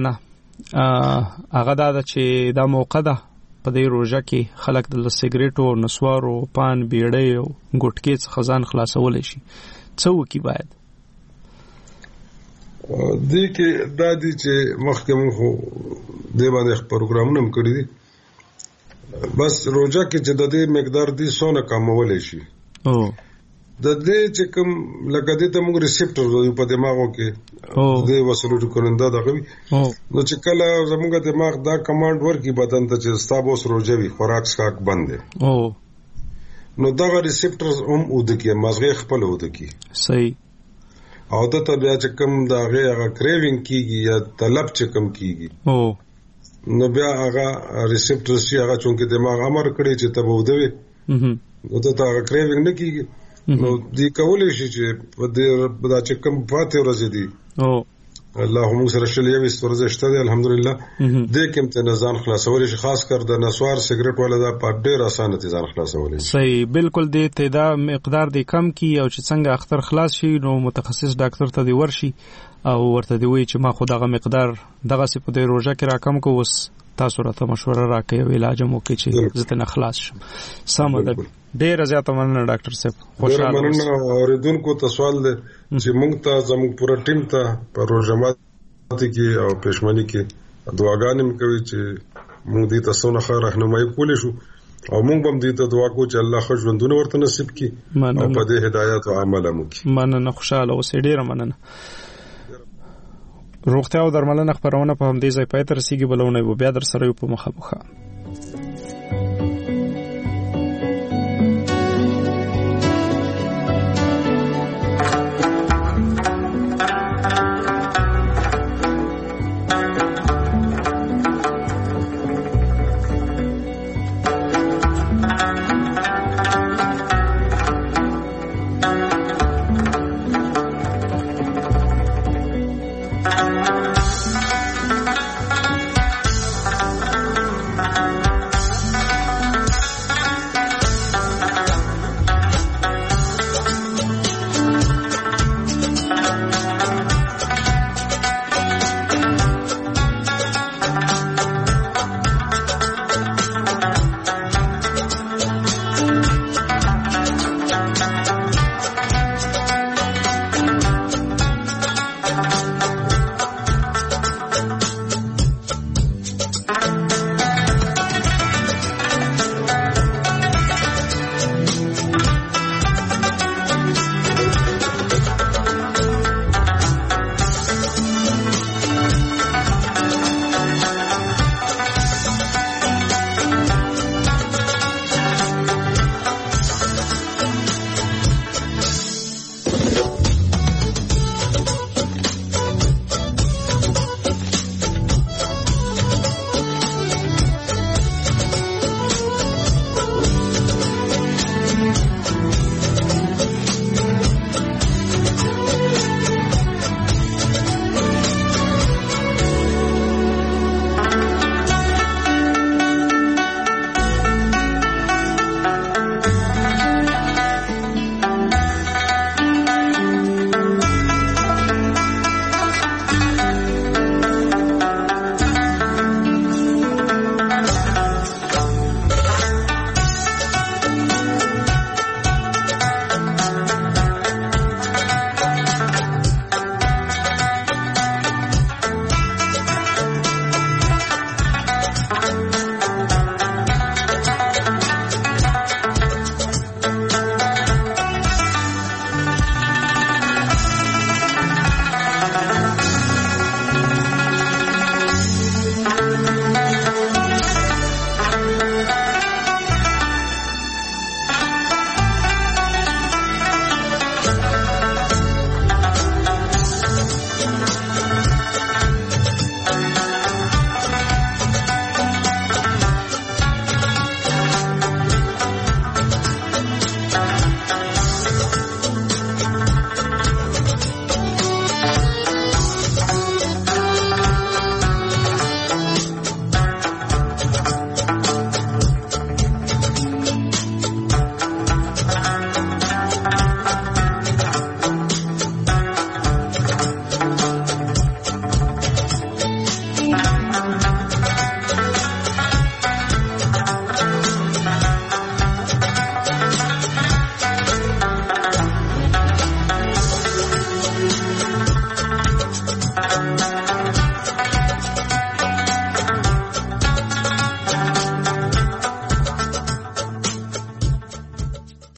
[SPEAKER 1] پوښتنه هغه دا چې دا موقع ده په دې روزه کې خلک د سیګریټو نسوارو پان بیړۍ او ګټکې څخه ځان خلاصول شي څه وکي باید
[SPEAKER 10] دې کې دا دي چې مخکې موږ دې باندې پروګرامونه هم کړی دي بس روزه کې چې د دې مقدار دي سونه کمولای شي د دې چې کوم لکه دې ته موږ ریسپټر په دماغو کې دې وسلو کنده دا کوي نو چې کله زموږ دماغ دا کمانډ ورکړي بدن ته چې ستاسو روزه وي خوراک سکاک بند دي نو دا ریسپټرز هم ودکې مازغه خپل ودکې
[SPEAKER 1] صحیح
[SPEAKER 10] او د ته بیا چې کوم دا هغه کریوینګ کیږي یا طلب چې کوم کیږي نو بیا هغه ریسپټرز چې هغه چونکه دماغ امر کړی چې ته ودوي نو ته هغه کریوینګ نه کیږي نو دې کولای شي چې په دې چې کوم پاتې ورځې دي اللهم سره شلې وي ورځې شته دي الحمدلله دې کوم ته نزان خلاصول شي خاص کر د نسوار سیګریټ ولا دا په ډېر اسانه دي ځان خلاصول شي
[SPEAKER 1] صحیح بالکل دې ته دا مقدار دې کم کی او چې څنګه اختر خلاص شي نو متخصص ډاکټر ته دی ورشي او ورته دی وی چې ما خو دغه مقدار دغه څه په دې روزه کې راکم کو وس تاسو راته مشوره راکړئ او علاج مو کې چې زته نه خلاص شم سم ده ډېر زیاته مننه ډاکټر صاحب
[SPEAKER 10] خوشاله مننه اوریدونکو ته سوال دی چې موږ ته زموږ پوره ټیم ته په روزه ماتي کې او پښمنۍ کې دعاګانې کوي چې موږ دې تاسو نه ښه راهنمایي کولې شو او موږ هم دې ته دعا کوو چې الله خو ژوندونه ورته نصیب کړي او په دې هدایت او عمل مو کړي
[SPEAKER 1] مننه خوشاله اوسې ډېر مننه روغتیا او درملنه خبرونه په همدې ځای پای ته رسیدي بلونه بیا در سره په مخه